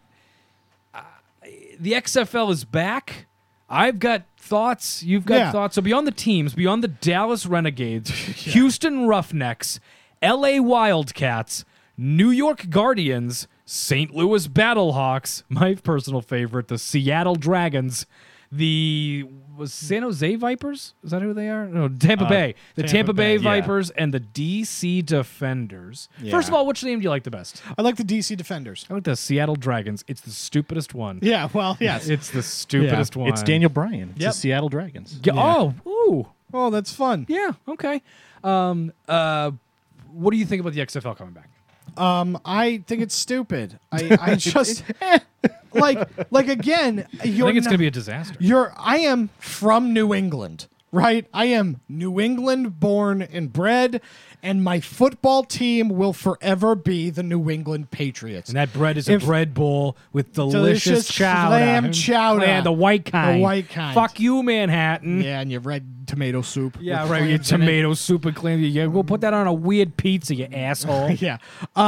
XFL is back. I've got thoughts. You've got Yeah. thoughts. So beyond the teams, beyond the Dallas Renegades, Houston Roughnecks, LA Wildcats, New York Guardians, St. Louis Battlehawks, my personal favorite, the Seattle Dragons, was San Jose Vipers? Is that who they are? No, Tampa Bay. The Tampa Bay Bay, Vipers and the DC Defenders. First of all, which name do you like the best? I like the DC Defenders. I like the Seattle Dragons. It's the stupidest one. Yeah, well, yes. It's the stupidest one. It's Daniel Bryan. It's Yep. the Seattle Dragons. Yeah. Oh, ooh. Oh, that's fun. Yeah, okay. What do you think about the XFL coming back? I think it's stupid. I just like again. I think it's going to be a disaster. I am from New England, right? I am New England born and bred, and my football team will forever be the New England Patriots. And that bread is a bread bowl with delicious chowder. Clam chowder. Yeah, the white kind. The white kind. Fuck you, Manhattan. Yeah, and your red tomato soup. Yeah, with right. Your clams in it. tomato soup and clams. Yeah, go put that on a weird pizza, you asshole. Yeah.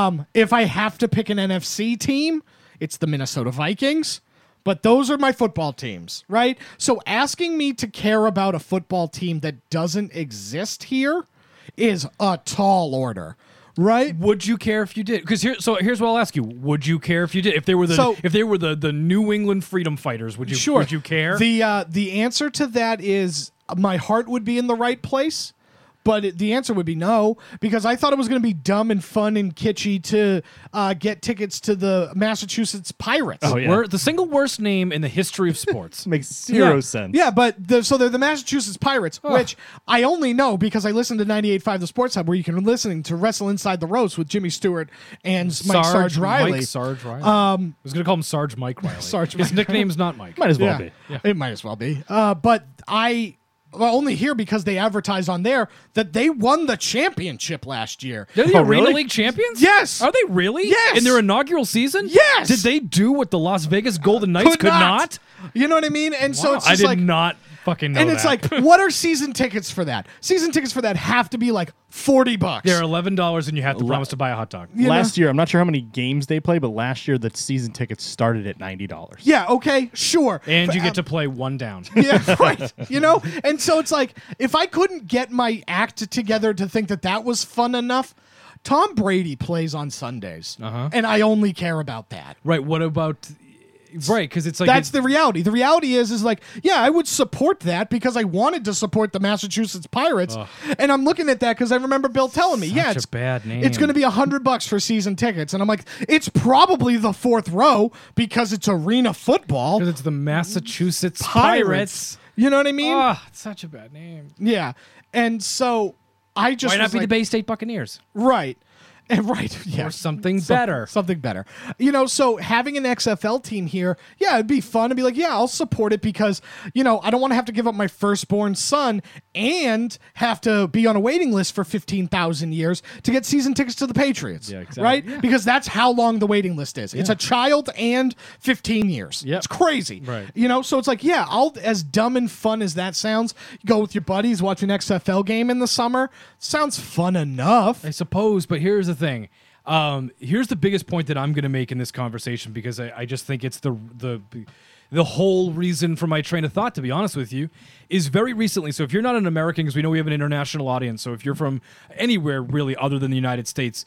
If I have to pick an NFC team, it's the Minnesota Vikings. But those are my football teams, right? So asking me to care about a football team that doesn't exist here is a tall order, right? Would you care if you did? Because here's what I'll ask you: would you care if you did? If they were the New England freedom fighters, would you? Sure. Would you care? The answer to that is my heart would be in the right place. But the answer would be no, because I thought it was going to be dumb and fun and kitschy to get tickets to the Massachusetts Pirates. Oh, yeah. We're the single worst name in the history of sports. Makes zero sense. Yeah, but so they're the Massachusetts Pirates, which I only know because I listened to 98.5 The Sports Hub, where you can listen to Wrestle Inside the Ropes with Jimmy Stewart and Mike Sarge Riley. Mike Sarge Riley. I was going to call him Sarge Mike Riley. His nickname's not Mike. Might as well be. Yeah. It might as well be. But I only hear because they advertised on there that they won the championship last year. They're the Arena really? League champions? Yes. Are they really? Yes. In their inaugural season? Yes. Did they do what the Las Vegas Golden Knights could not? You know what I mean? And so it's I just did like not fucking know and it's that. like, what are season tickets for that? Season tickets for that have to be like $40. They're $11 and you have to promise to buy a hot dog. Last year, I'm not sure how many games they play, but last year the season tickets started at $90. Yeah, okay, sure. And you get to play one down. Yeah, right. You know? And so it's like, if I couldn't get my act together to think that was fun enough, Tom Brady plays on Sundays. And I only care about that. Right, what about... Right, because it's like... That's the reality. The reality is like, yeah, I would support that because I wanted to support the Massachusetts Pirates. And I'm looking at that because I remember Bill telling me, Such a bad name. It's going to be $100 for season tickets. And I'm like, it's probably the fourth row because it's arena football. Because it's the Massachusetts Pirates. You know what I mean? Oh, it's such a bad name. Yeah. And so I just Why not was be like, the Bay State Buccaneers? Right. And right, yeah. Or something better. Something better. You know, so having an XFL team here, yeah, it'd be fun. I'd be like, yeah, I'll support it because, you know, I don't want to have to give up my firstborn son and have to be on a waiting list for 15,000 years to get season tickets to the Patriots. Yeah, exactly. Right? Yeah. Because that's how long the waiting list is. It's a child and 15 years. Yep. It's crazy. Right. You know, so it's like, yeah, as dumb and fun as that sounds, you go with your buddies, watch an XFL game in the summer. Sounds fun enough. I suppose, but here's the thing. Here's the biggest point that I'm going to make in this conversation because I just think it's the whole reason for my train of thought, to be honest with you, is very recently. So if you're not an American, because we know we have an international audience, so if you're from anywhere really other than the United States,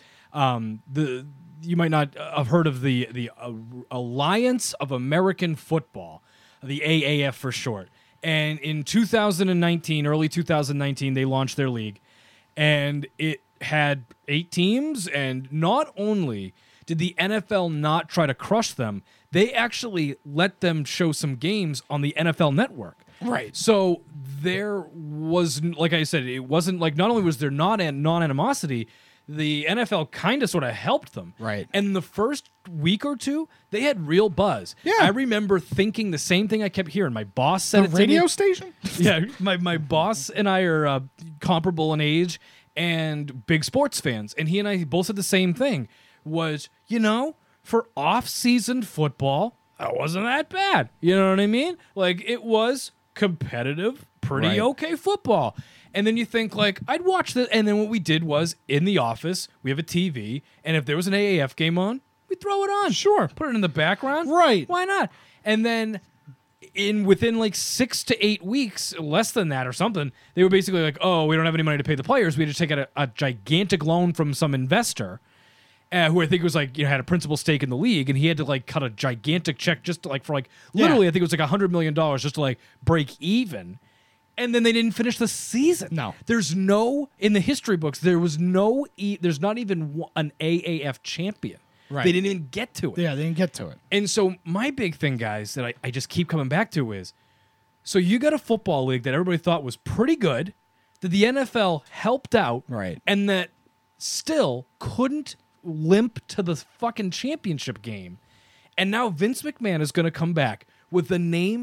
you might not have heard of the Alliance of American Football, the AAF for short. And in 2019, early 2019, they launched their league, and it had 8 teams, and not only did the NFL not try to crush them, they actually let them show some games on the NFL Network. Right. So there was, like I said, it wasn't like not only was there non-animosity, the NFL kind of sort of helped them. Right. And the first week or two, they had real buzz. Yeah. I remember thinking the same thing I kept hearing. My boss said The it to radio me. station? Yeah, my boss and I are comparable in age and big sports fans. And he and I both said the same thing, was, you know, for off-season football, that wasn't that bad. You know what I mean? Like, it was competitive, pretty okay football. And then you think, like, I'd watch that. And then what we did was, in the office, we have a TV, and if there was an AAF game on, we'd throw it on. Sure. Put it in the background. Right. Why not? And then within like 6 to 8 weeks, less than that or something, they were basically like, oh, we don't have any money to pay the players. We had to take out a gigantic loan from some investor who I think was like, you know, had a principal stake in the league, and he had to like cut a gigantic check just to like for like literally, I think it was like $100 million just to like break even. And then they didn't finish the season. No. There's no, in the history books, there's not even an AAF champion. Right. They didn't even get to it. Yeah, they didn't get to it. And so my big thing, guys, that I just keep coming back to is, so you got a football league that everybody thought was pretty good, that the NFL helped out, Right. and that still couldn't limp to the fucking championship game. And now Vince McMahon is going to come back with the name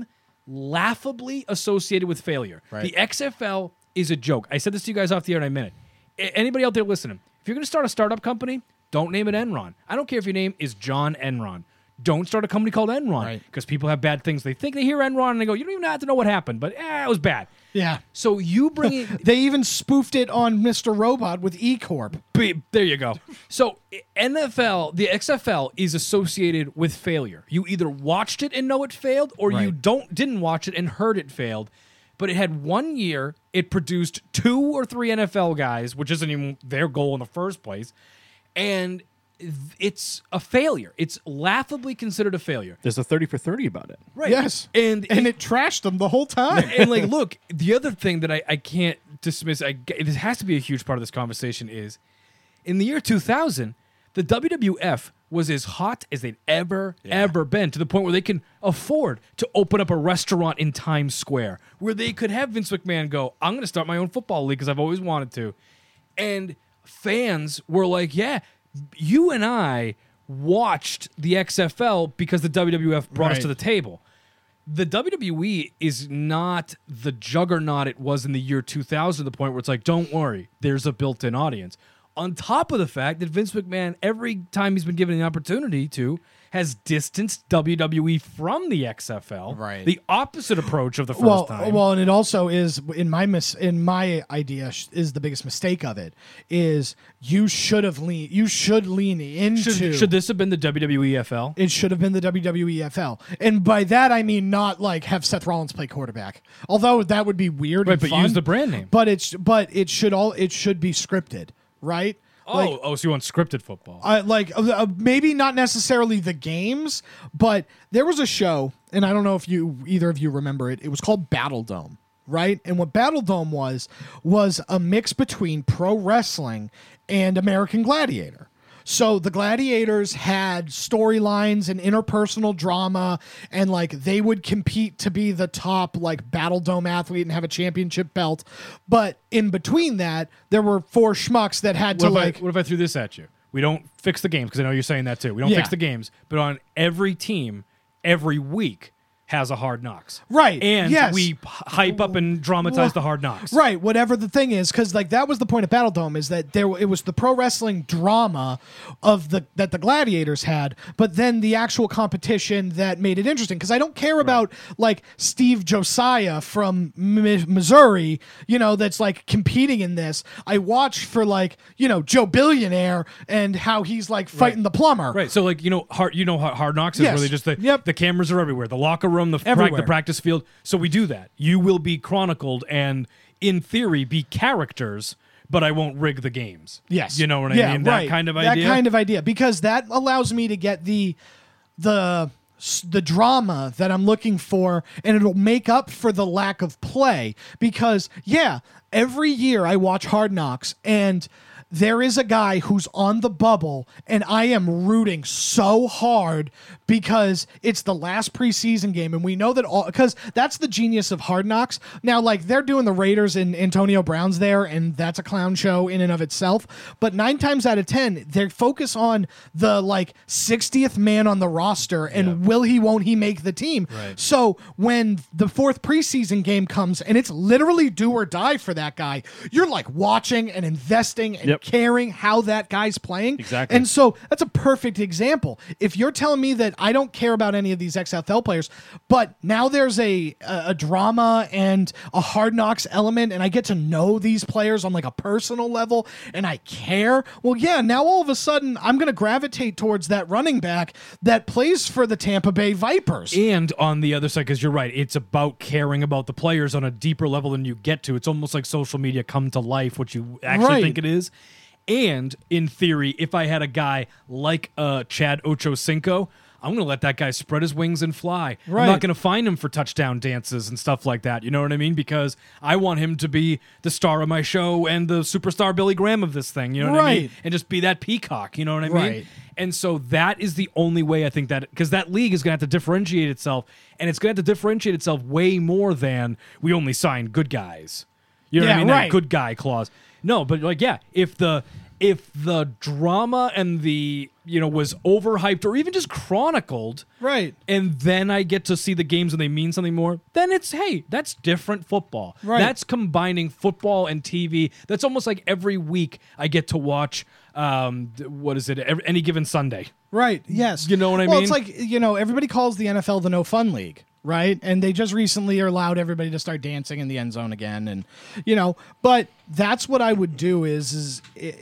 laughably associated with failure. Right. The XFL is a joke. I said this to you guys off the air and I meant it. Anybody out there listening, if you're going to start a startup company, don't name it Enron. I don't care if your name is John Enron. Don't start a company called Enron because people have bad things. They think they hear Enron and they go, you don't even have to know what happened, but it was bad. Yeah. So you bring it. They even spoofed it on Mr. Robot with E-Corp. There you go. So the XFL is associated with failure. You either watched it and know it failed, or you didn't watch it and heard it failed. But it had 1 year. It produced 2 or 3 NFL guys, which isn't even their goal in the first place, and it's a failure. It's laughably considered a failure. There's a 30 for 30 about it. Right. Yes. And it trashed them the whole time. And like, look, the other thing that I can't dismiss, it has to be a huge part of this conversation, is in the year 2000, the WWF was as hot as they'd ever been, to the point where they can afford to open up a restaurant in Times Square where they could have Vince McMahon go, I'm going to start my own football league because I've always wanted to. And fans were like, yeah, you and I watched the XFL because the WWF brought us to the table. The WWE is not the juggernaut it was in the year 2000, to the point where it's like, don't worry, there's a built-in audience. On top of the fact that Vince McMahon, every time he's been given the opportunity to, has distanced WWE from the XFL. Right. The opposite approach of the first time. Well, and it also is in my idea is the biggest mistake of it is you should lean into. Should this have been the WWEFL? It should have been the WWEFL, and by that I mean not like have Seth Rollins play quarterback. Although that would be weird. Right, and but fun, use the brand name. But it should be scripted. Right? So you want scripted football? Maybe not necessarily the games, but there was a show, and I don't know if either of you remember it. It was called Battle Dome, right? And what Battle Dome was a mix between pro wrestling and American Gladiator. So the Gladiators had storylines and interpersonal drama, and like they would compete to be the top like Battle Dome athlete and have a championship belt. But in between that, there were 4 schmucks that had to what if I threw this at you? We don't fix the games, because I know you're saying that too. We don't fix the games, but on every team, every week has a Hard Knocks. Right. And we hype up and dramatize the Hard Knocks. Right. Whatever the thing is, because like that was the point of Battle Dome, is that it was the pro wrestling drama that the Gladiators had, but then the actual competition that made it interesting. Because I don't care about like Steve Josiah from Missouri, that's like competing in this. I watch for like Joe Billionaire and how he's like fighting the plumber. Right. So like Hard Knocks is really just the cameras are everywhere. The locker room, the practice field. So we do that. You will be chronicled and, in theory, be characters, but I won't rig the games. Yes. You know what I mean? That kind of idea? That kind of idea. Because that allows me to get the drama that I'm looking for, and it'll make up for the lack of play. Because, every year I watch Hard Knocks, and there is a guy who's on the bubble, and I am rooting so hard because it's the last preseason game, and we know that because that's the genius of Hard Knocks. Now, like, they're doing the Raiders and Antonio Brown's there, and that's a clown show in and of itself. But 9 times out of 10, they focus on the like 60th man on the roster, and won't he make the team? Right. So when the 4th preseason game comes, and it's literally do or die for that guy, you're like watching and investing and caring how that guy's playing. Exactly. And so that's a perfect example. If you're telling me that I don't care about any of these XFL players, but now there's a drama and a Hard Knocks element, and I get to know these players on like a personal level, and I care, well, now all of a sudden I'm going to gravitate towards that running back that plays for the Tampa Bay Vipers. And on the other side, because you're right, it's about caring about the players on a deeper level than you get to. It's almost like social media come to life, what you actually think it is. And in theory, if I had a guy like Chad Ochocinco, I'm going to let that guy spread his wings and fly. Right. I'm not going to find him for touchdown dances and stuff like that. You know what I mean? Because I want him to be the star of my show and the superstar Billy Graham of this thing. You know what I mean? And just be that peacock. You know what I mean? And so that is the only way I think that, because that league is going to have to differentiate itself, and it's going to have to differentiate itself way more than we only sign good guys. You know what I mean? That good guy clause. No, but like, if the if the drama and the was overhyped or even just chronicled, Right. and then I get to see the games and they mean something more, then it's, hey, that's different football. Right. That's combining football and TV. That's almost like every week I get to watch, any given Sunday. Right. Yes. You know what I Well, mean? it's like, everybody calls the NFL the no fun league, right? And they just recently allowed everybody to start dancing in the end zone again. And, but that's what I would do is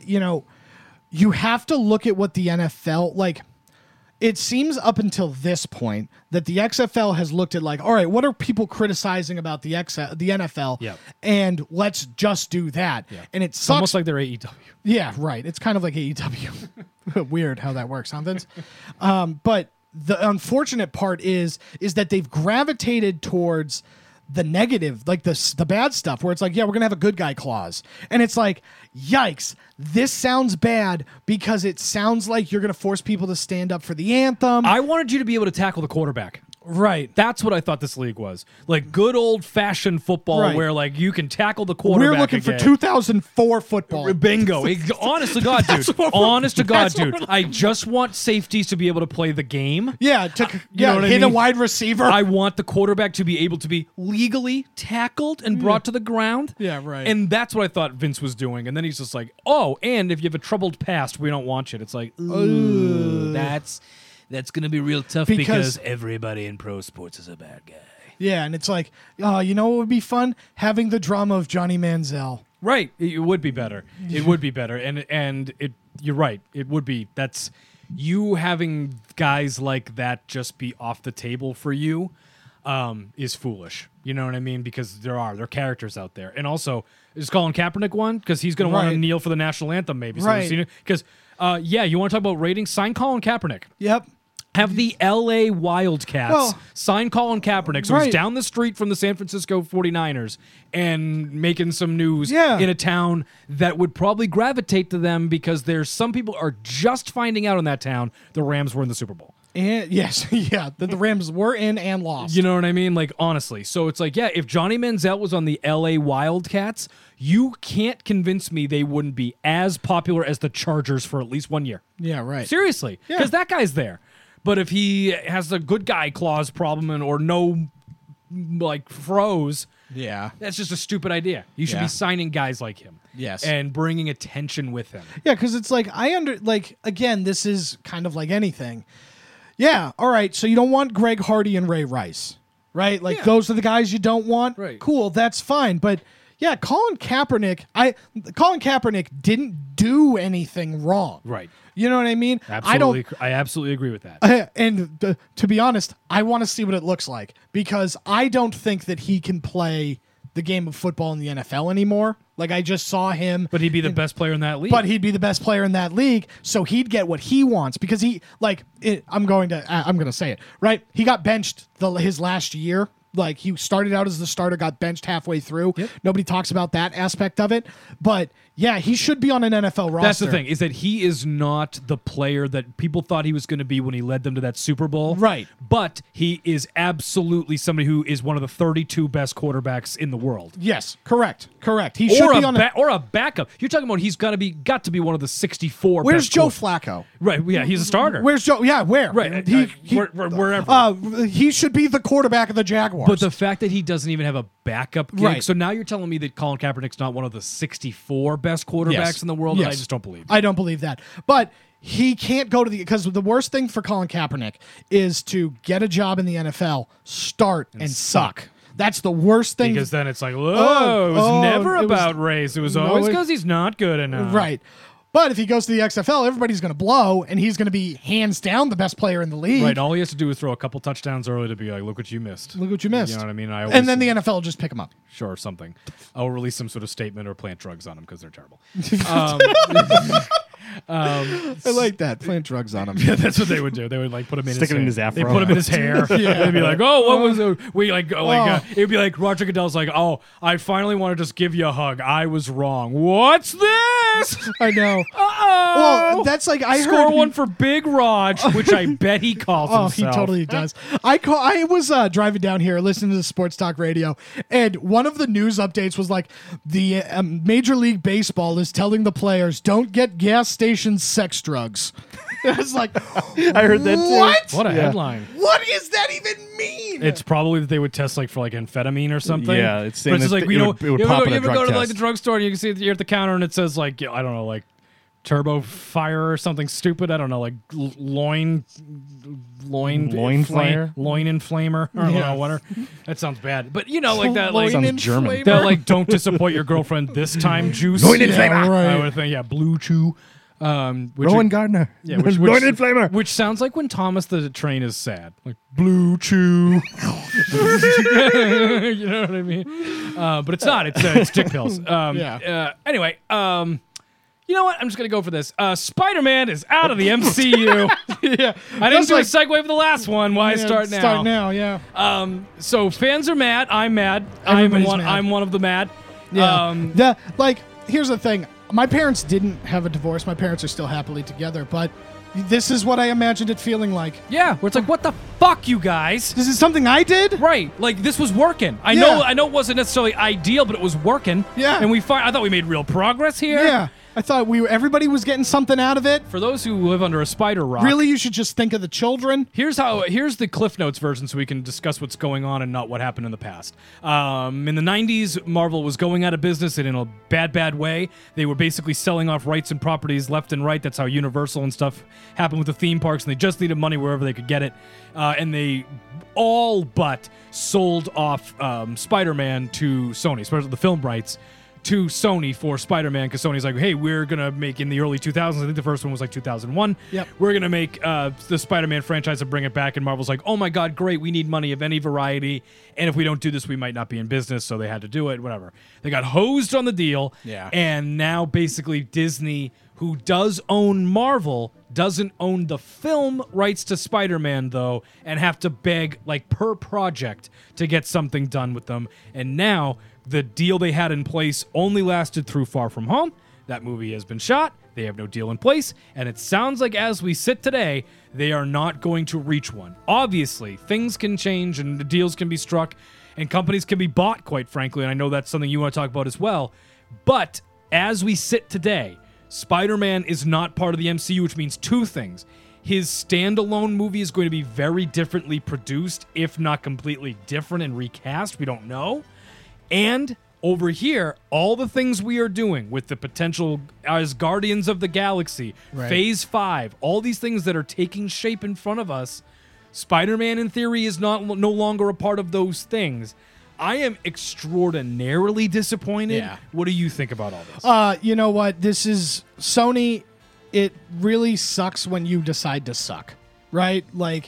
you have to look at what the NFL, like, it seems up until this point that the XFL has looked at like, all right, what are people criticizing about the NFL? Yep. And let's just do that. Yeah. And it It's sucks. almost like they're AEW. Yeah, right. It's kind of like AEW. Weird how that works, huh, Vince? But the unfortunate part is that they've gravitated towards the negative, like the bad stuff, where it's like, yeah, we're gonna have a good guy clause, and it's like, yikes, this sounds bad because it sounds like you're gonna force people to stand up for the anthem. I wanted you to be able to tackle the quarterback. Right. That's what I thought this league was. Like good old-fashioned football Right. where like you can tackle the quarterback. We're looking again. for 2004 football. Bingo. Honest to God, dude. Honest to God, that's what dude. I just want safeties to be able to play the game. Yeah, You know what I hit a mean? wide receiver. I want the quarterback to be able to be legally tackled and brought to the ground. Yeah, right. And that's what I thought Vince was doing. And then he's just like, oh, and if you have a troubled past, we don't want you. It's like, ooh, that's going to be real tough because everybody in pro sports is a bad guy. Yeah, and it's like, what would be fun? Having the drama of Johnny Manziel. Right. It would be better. It would be better. And you're right. It would be. That's you having guys like that just be off the table for you is foolish. You know what I mean? Because there are characters out there. And also, is Colin Kaepernick one? Because he's going to want to Right. kneel for the national anthem maybe. So Right. Because, you want to talk about ratings? Sign Colin Kaepernick. Yep. Have the LA Wildcats sign Colin Kaepernick. So Right. he's down the street from the San Francisco 49ers and making some news Yeah. in a town that would probably gravitate to them because there's some people are just finding out in that town the Rams were in the Super Bowl. And yes, yeah, the Rams were in and lost. You know what I mean? Like, honestly. So it's like, yeah, if Johnny Manziel was on the LA Wildcats, you can't convince me they wouldn't be as popular as the Chargers for at least 1 year. Yeah, right. Seriously. Because that guy's there. But if he has the good guy clause problem or no, like, froze, Yeah. that's just a stupid idea. You should Yeah. be signing guys like him. Yes. And bringing attention with him. Yeah, because it's like, again, this is kind of like anything. Yeah, all right, so you don't want Greg Hardy and Ray Rice, right? Like, those are the guys you don't want? Right. Cool, that's fine. But, yeah, Colin Kaepernick didn't do anything wrong. Right. You know what I mean? Absolutely. I absolutely agree with that. And to be honest, I want to see what it looks like because I don't think that he can play the game of football in the NFL anymore. Like, I just saw him. But he'd be the best player in that league. But he'd be the best player in that league, so he'd get what he wants because I'm going to say it, right? He got benched his last year. Like, he started out as the starter, got benched halfway through. Yep. Nobody talks about that aspect of it. But, yeah, he should be on an NFL roster. That's the thing, is that he is not the player that people thought he was going to be when he led them to that Super Bowl. Right. But he is absolutely somebody who is one of the 32 best quarterbacks in the world. Yes, correct. He should be on or a backup. You're talking about he's got to be one of the 64 Where's best Joe quarterbacks. Flacco? Right, yeah, he's a starter. Where's Joe? Yeah, where? Right, wherever. He should be the quarterback of the Jaguars. But the fact that he doesn't even have a backup gig, Right. so now you're telling me that Colin Kaepernick's not one of the 64 best quarterbacks Yes. in the world? Yes. I just don't believe. I don't believe that. But he can't go to because the worst thing for Colin Kaepernick is to get a job in the NFL, start and suck. That's the worst thing. Because then it's like, whoa, it was never it was- about race. It was No, always it- because he's not good enough. Right. But if he goes to the XFL, everybody's going to blow, and he's going to be hands down the best player in the league. Right. All he has to do is throw a couple touchdowns early to be like, look what you missed. Look what you missed. You know what I mean? And then the NFL will just pick him up. Sure, something. I'll release some sort of statement or plant drugs on him because they're terrible. I like that. Plant drugs on him. Yeah, that's what they would do. They would like put him in Stick it in his hair. afro. They put him in his hair. They'd be like, "Oh, what was it?" We like, it'd be like Roger Goodell's like, "Oh, I finally want to just give you a hug. I was wrong. What's this?" Surprise! I know. Uh-oh! Well, that's like I Score heard one for Big Raj, which I bet he calls Oh, himself. he totally does. I was driving down here listening to the sports talk radio, and one of the news updates was like the Major League Baseball is telling the players don't get gas station sex drugs. I was like, I heard that too. What? What a headline. What does that even mean? It's probably that they would test for amphetamine or something. Yeah, it's But saying just that like it you would- it would ever pop go, in a you ever drug go to test. the drugstore and you can see you're at the counter and it says I don't know Turbo Fire or something stupid. I don't know loin Fire? loin inflamer. I don't know what. That sounds bad. But that Loin Sounds inflamer. German. that don't disappoint your girlfriend this time juice. Loin Yeah, inflamer. right. I would think Blue Chew. Which Rowan Gardner. Yeah, which Loin inflamer. Which sounds like when Thomas the Train is sad, like Blue Chew. You know what I mean? But it's not. It's dick pills. Anyway, you know what? I'm just gonna go for this. Spider-Man is out of the MCU. Yeah, I didn't do a segue for the last one. Why start now? Start now, yeah. So fans are mad. I'm mad. Everybody's mad. I'm one of the mad. Yeah. Here's the thing. My parents didn't have a divorce. My parents are still happily together, but this is what I imagined it feeling like. Yeah, where it's like, what the fuck, you guys? This is something I did? Right, like this was working. I Yeah. know it wasn't necessarily ideal, but it was working. Yeah. And I thought we made real progress here. Yeah. I thought everybody was getting something out of it. For those who live under a spider rock, Really, you should just think of the children. here's the Cliff Notes version so we can discuss what's going on and not what happened in the past. In the 90s, Marvel was going out of business and in a bad way. They were basically selling off rights and properties left and right. That's how Universal and stuff happened with the theme parks, and they just needed money wherever they could get it. And they all but sold off Spider-Man to Sony, especially the film rights, to Sony for Spider-Man, because Sony's like, hey, we're going to make in the early 2000s, I think the first one was like 2001, Yep. we're going to make the Spider-Man franchise and bring it back, and Marvel's like, oh my god, great, we need money of any variety, and if we don't do this, we might not be in business, so they had to do it, whatever. They got hosed on the deal, and now basically Disney, who does own Marvel, doesn't own the film rights to Spider-Man, though, and have to beg, per project, to get something done with them, and now the deal they had in place only lasted through Far From Home. That movie has been shot. They have no deal in place. And it sounds like as we sit today, they are not going to reach one. Obviously, things can change and the deals can be struck and companies can be bought, quite frankly. And I know that's something you want to talk about as well. But as we sit today, Spider-Man is not part of the MCU, which means two things. His standalone movie is going to be very differently produced, if not completely different and recast. We don't know. And over here, all the things we are doing with the potential as Guardians of the Galaxy, Phase 5, all these things that are taking shape in front of us, Spider-Man in theory is no longer a part of those things. I am extraordinarily disappointed. Yeah. What do you think about all this? You know what? This is Sony. It really sucks when you decide to suck, right?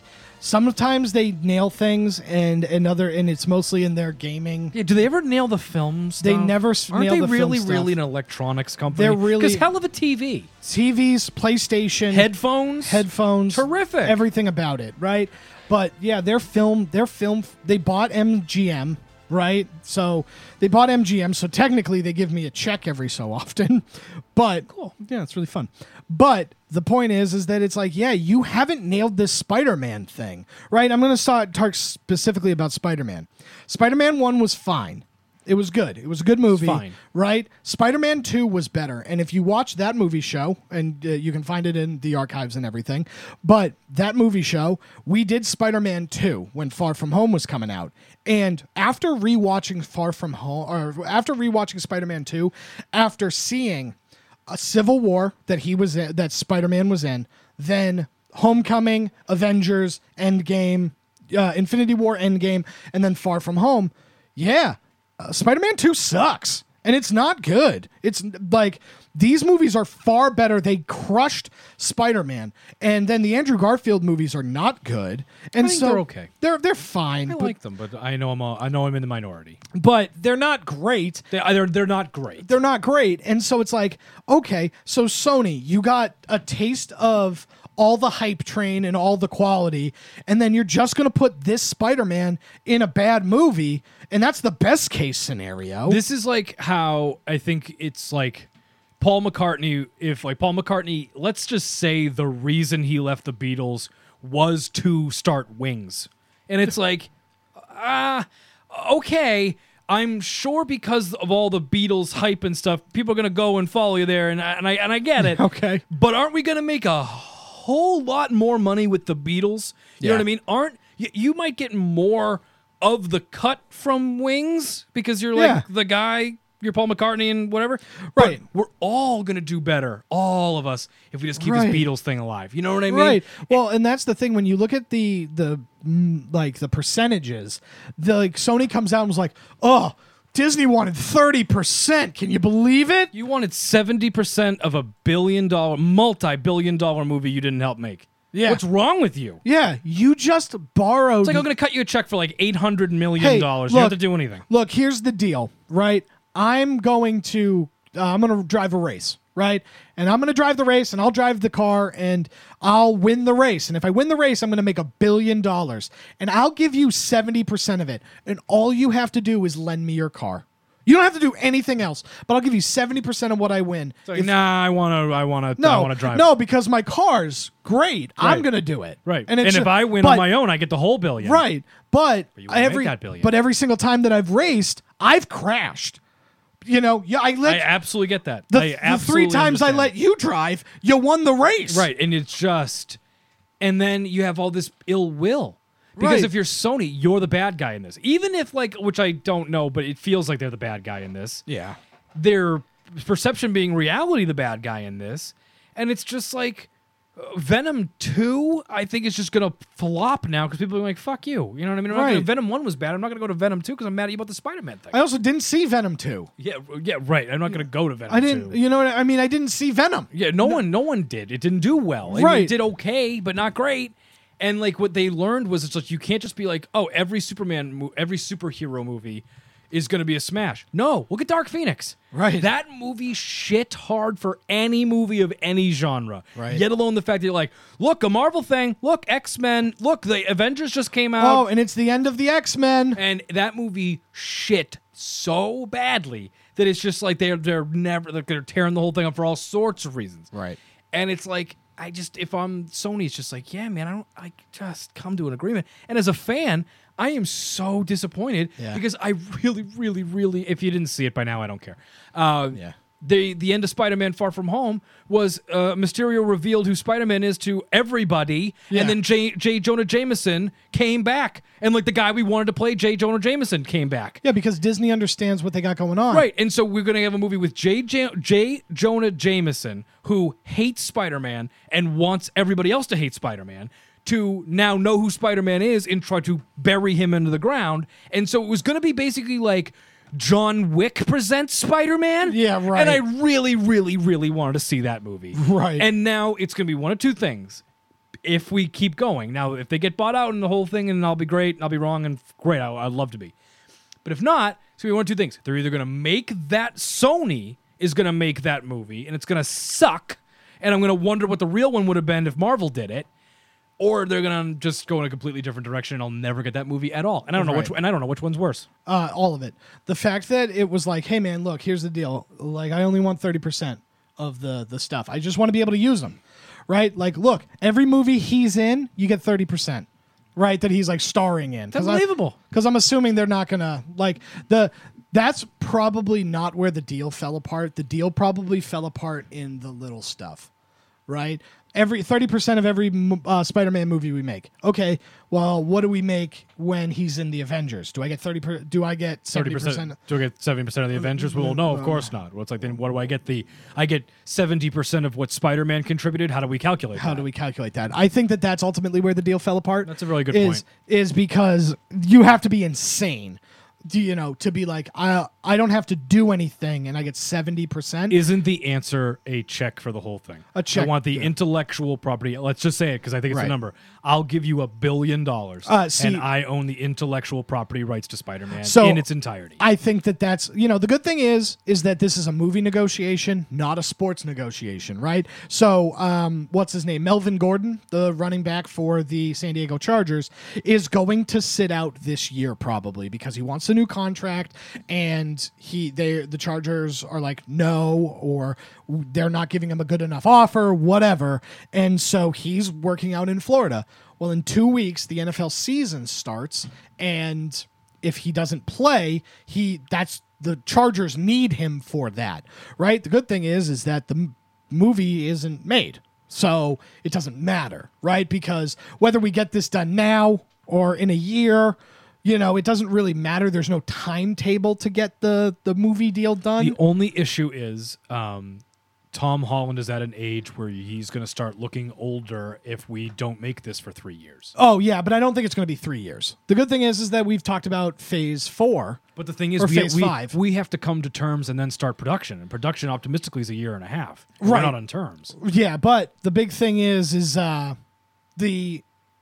Sometimes they nail things, and it's mostly in their gaming. Yeah, do they ever nail the film stuff? They never Aren't nail they the film really, stuff. really an electronics company? They're really- because hell of a TV, TVs, PlayStation, headphones, terrific, everything about it, right? But yeah, their film. They bought MGM, right? So they bought MGM. So technically, they give me a check every so often. But cool, yeah, it's really fun. But the point is that it's like, yeah, you haven't nailed this Spider-Man thing, right? I'm going to talk specifically about Spider-Man. Spider-Man 1 was fine. It was good. It was a good movie, fine. Right? Spider-Man 2 was better. And if you watch that movie show, and you can find it in the archives and everything, but that movie show, we did Spider-Man 2 when Far From Home was coming out. And after rewatching after rewatching Spider-Man 2, after seeing a Civil War that Spider-Man was in, then Homecoming, Avengers, Endgame, Infinity War, Endgame, and then Far From Home, yeah, Spider-Man 2 sucks. And it's not good. It's like, these movies are far better. They crushed Spider-Man. And then the Andrew Garfield movies are not good. And I think so they're okay. They're fine. I like them, but I know I'm in the minority. But they're not great. They're not great. They're not great. And so it's like, okay, so Sony, you got a taste of all the hype train and all the quality, and then you're just going to put this Spider-Man in a bad movie, and that's the best case scenario. This is like how I think it's like Paul McCartney, let's just say the reason he left the Beatles was to start Wings. And it's like, okay, I'm sure because of all the Beatles hype and stuff, people are going to go and follow you there, and I get it. Okay. But aren't we going to make a whole lot more money with the Beatles? You know what I mean? You might get more of the cut from Wings because you're like the guy, you're Paul McCartney and whatever. Right. But we're all going to do better, all of us, if we just keep this Beatles thing alive. You know what I mean? Right. Well, and that's the thing. When you look at the percentages, Sony comes out and was like, oh, Disney wanted 30%. Can you believe it? You wanted 70% of a multi-billion-dollar movie you didn't help make. Yeah. What's wrong with you? Yeah, you just borrowed. It's like I'm going to cut you a check for like $800 million. You don't have to do anything. Look, here's the deal, right? I'm going to drive a race, right? And I'm going to drive the race, and I'll drive the car, and I'll win the race. And if I win the race, I'm going to make $1 billion. And I'll give you 70% of it. And all you have to do is lend me your car. You don't have to do anything else, but I'll give you 70% of what I win. Like, I want to drive. No, because my car's great. Right. I'm going to do it. Right. And if I win on my own, I get the whole $1 billion. Right. But you won't make that $1 billion. But every single time that I've raced, I've crashed. You know, I absolutely get that. The 3 times I let you drive, you won the race. Right. And it's just, and then you have all this ill will. Because if you're Sony, you're the bad guy in this. Even if, which I don't know, but it feels like they're the bad guy in this. Yeah. Their perception being reality the bad guy in this. And it's just like, Venom 2, I think, is just going to flop now because people are like, fuck you. You know what I mean? Venom 1 was bad. I'm not going to go to Venom 2 because I'm mad at you about the Spider-Man thing. I also didn't see Venom 2. Yeah, right. I'm not going to go to Venom 2. You know what I mean? I didn't see Venom. Yeah, no one did. It didn't do well. Right. I mean, it did okay, but not great. And what they learned was it's like you can't just be like, oh, every superhero movie is going to be a smash. No, look at Dark Phoenix. Right. That movie shit hard for any movie of any genre. Right. Yet alone the fact that you're like, look, a Marvel thing. Look, X-Men. Look, the Avengers just came out. Oh, and it's the end of the X-Men. And that movie shit so badly that it's just like they're tearing the whole thing up for all sorts of reasons. Right. And it's like, if I'm Sony, it's just like, yeah, man, I just come to an agreement. And as a fan, I am so disappointed because I really, really, really, if you didn't see it by now, I don't care. The end of Spider-Man Far From Home was Mysterio revealed who Spider-Man is to everybody, and then J. Jonah Jameson came back. And the guy we wanted to play, J. Jonah Jameson, came back. Yeah, because Disney understands what they got going on. Right, and so we're going to have a movie with J. Jonah Jameson, who hates Spider-Man and wants everybody else to hate Spider-Man, to now know who Spider-Man is and try to bury him into the ground. And so it was going to be basically like John Wick presents Spider-Man. Yeah, right. And I really, really, really wanted to see that movie. Right. And now it's going to be one of two things. If we keep going. Now, if they get bought out and the whole thing, and I'll be great, and I'll be wrong, and great, I'd love to be. But if not, it's going to be one of two things. They're either going to make that, Sony is going to make that movie, and it's going to suck, and I'm going to wonder what the real one would have been if Marvel did it, or they're going to just go in a completely different direction, and I'll never get that movie at all. And I don't know which one's worse. All of it. The fact that it was like, hey, man, look, here's the deal. I only want 30% of the stuff. I just want to be able to use them. Right? Look, every movie he's in, you get 30%. Right? That he's starring in. That's unbelievable. Because I'm assuming they're not going to, that's probably not where the deal fell apart. The deal probably fell apart in the little stuff. Right? 30% of every Spider-Man movie we make. Okay, well, what do we make when he's in the Avengers? Do I get 30%? Do I get 70%? Do I get 70% of the Avengers? Well, no, of course not. Well, it's like, then what do I get? I get 70% of what Spider-Man contributed. How do we calculate How do we calculate that? I think that's ultimately where the deal fell apart. That's a really good point. Is because you have to be insane. To be like, I don't have to do anything and I get 70%. Isn't the answer a check for the whole thing? A check. I want the intellectual property. Let's just say it because I think it's the number. I'll give you $1 billion and I own the intellectual property rights to Spider-Man in its entirety. I think that's, the good thing is that this is a movie negotiation, not a sports negotiation, right? So, what's his name? Melvin Gordon, the running back for the San Diego Chargers, is going to sit out this year probably because he wants wants a new contract, and the Chargers are like no, or they're not giving him a good enough offer, whatever. And so he's working out in Florida. Well, in 2 weeks, the NFL season starts, and if he doesn't play, the Chargers need him for that, right? The good thing is that the movie isn't made, so it doesn't matter, right? Because whether we get this done now or in a year, it doesn't really matter. There's no timetable to get the movie deal done. The only issue is Tom Holland is at an age where he's going to start looking older if we don't make this for 3 years. Oh, yeah, but I don't think it's going to be 3 years. The good thing is that we've talked about phase 4. But the thing is, phase 5. We have to come to terms and then start production. And production, optimistically, is a year and a half. Right. We're not on terms. Yeah, but the big thing is the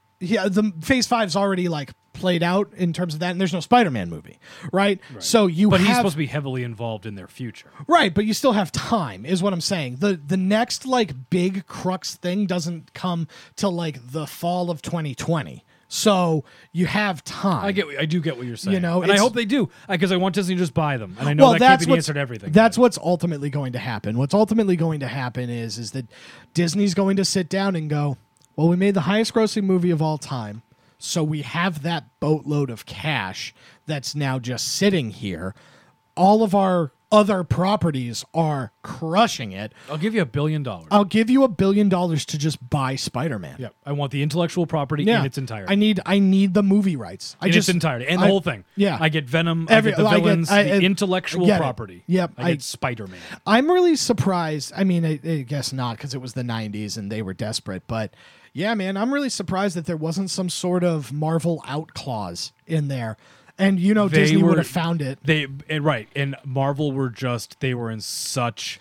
phase 5's already like played out in terms of that, and there's no Spider-Man movie, right? So he's supposed to be heavily involved in their future, right? But you still have time, is what I'm saying. The next like big crux thing doesn't come till like the fall of 2020. So you have time. I do get what you're saying, and I hope they do, because I want Disney to just buy them, and I know that can't be the answer to everything. That's what's ultimately going to happen. What's ultimately going to happen is that Disney's going to sit down and go, well, we made the highest grossing movie of all time, so we have that boatload of cash that's now just sitting here. All of our other properties are crushing it. I'll give you $1 billion. I'll give you $1 billion to just buy Spider-Man. Yeah, I want the intellectual property in its entirety. I need the movie rights. Its entirety. And the whole thing. Yeah. I get Venom, I get the villains, the intellectual property. Yep. I get Spider-Man. I'm really surprised. I mean, I guess not, because it was the 90s and they were desperate. But yeah, man, I'm really surprised that there wasn't some sort of Marvel out clause in there. And, Disney would have found it. Right. And Marvel they were in such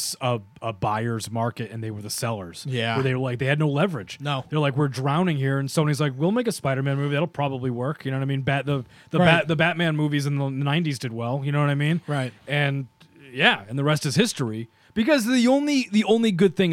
a buyer's market, and they were the sellers. Yeah. Where they were like, they had no leverage. No. They're like, we're drowning here. And Sony's like, we'll make a Spider-Man movie. That'll probably work. You know what I mean? The Batman movies in the 90s did well. You know what I mean? Right. And yeah, and the rest is history. Because the only good thing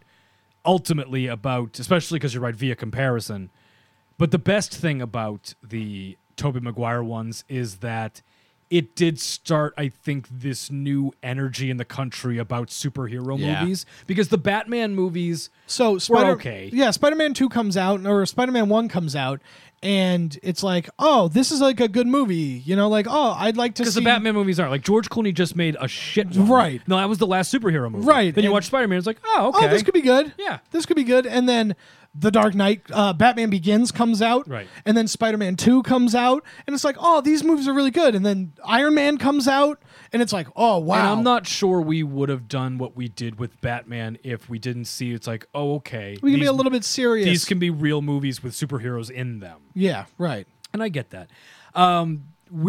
ultimately, especially because you're right, via comparison, but the best thing about the Tobey Maguire ones is that it did start, I think, this new energy in the country about superhero movies, because the Batman movies were okay. Yeah, Spider-Man 2 comes out, or Spider-Man 1 comes out, and it's like, oh, this is like a good movie. I'd like to see... Because the Batman movies aren't. Like, George Clooney just made a shit one. Right. No, that was the last superhero movie. Right. Then you watch Spider-Man, it's like, oh, okay. Oh, this could be good. Yeah. This could be good. And then The Dark Knight, Batman Begins comes out. Right. And then Spider-Man 2 comes out. And it's like, oh, these movies are really good. And then Iron Man comes out. And it's like, oh, wow. And I'm not sure we would have done what we did with Batman if we didn't see it's like, oh, okay. We can be a little bit serious. These can be real movies with superheroes in them. Yeah, right. And I get that. I'm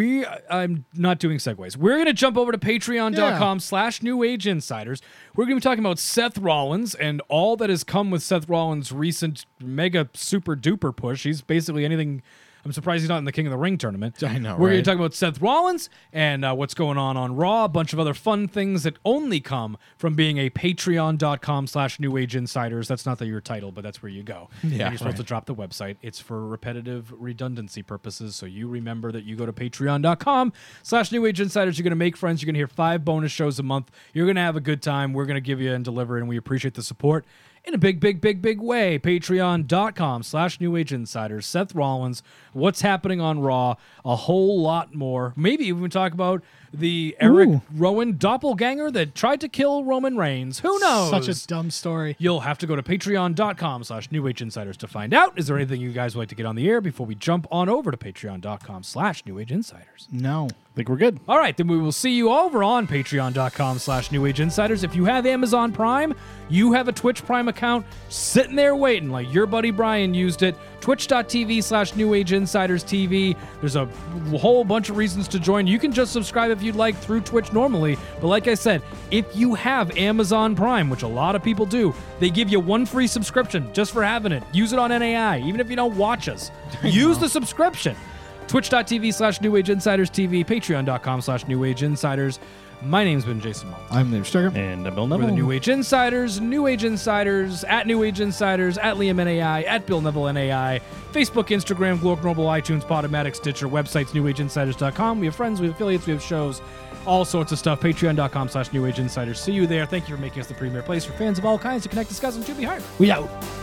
not doing segues. We're going to jump over to patreon.com/New Age Insiders. We're going to be talking about Seth Rollins and all that has come with Seth Rollins' recent mega super duper push. He's basically anything. I'm surprised he's not in the King of the Ring tournament. I know, We're going right? to talk about Seth Rollins and what's going on Raw, a bunch of other fun things that only come from being a patreon.com/New Age Insiders. That's not your title, but that's where you go. Yeah, and you're supposed to drop the website. It's for repetitive redundancy purposes, so you remember that you go to patreon.com/New Age Insiders. You're going to make friends. You're going to hear 5 bonus shows a month. You're going to have a good time. We're going to give you and deliver, and we appreciate the support in a big, big, big, big way. Patreon.com/New Age Insiders. Seth Rollins, what's happening on Raw, a whole lot more. Maybe even talk about the Eric Rowan doppelganger that tried to kill Roman Reigns. Who knows? Such a dumb story. You'll have to go to patreon.com/New Age Insiders to find out. Is there anything you guys would like to get on the air before we jump on over to patreon.com/New Age Insiders? No. I think we're good. All right, then we will see you over on patreon.com/New Age Insiders. If you have Amazon Prime, you have a Twitch Prime account sitting there waiting like your buddy Brian used it. Twitch.tv/New Age Insiders TV. There's a whole bunch of reasons to join. You can just subscribe if you'd like through Twitch normally. But like I said, if you have Amazon Prime, which a lot of people do, they give you 1 free subscription just for having it. Use it on NAI, even if you don't watch us. Use the subscription. Twitch.tv/New Age Insiders TV, Patreon.com/New Age Insiders. My name's been Jason Malta. I'm Liam Stricker. And Bill We're Neville. the New Age Insiders, New Age Insiders, at New Age Insiders, at Liam NAI, at Bill Neville NAI, Facebook, Instagram, Glork Normal, iTunes, Podomatic, Stitcher, websites, newageinsiders.com. We have friends, we have affiliates, we have shows, all sorts of stuff. Patreon.com/New Age Insiders. See you there. Thank you for making us the premier place for fans of all kinds to connect, discuss, and to be heard. We out.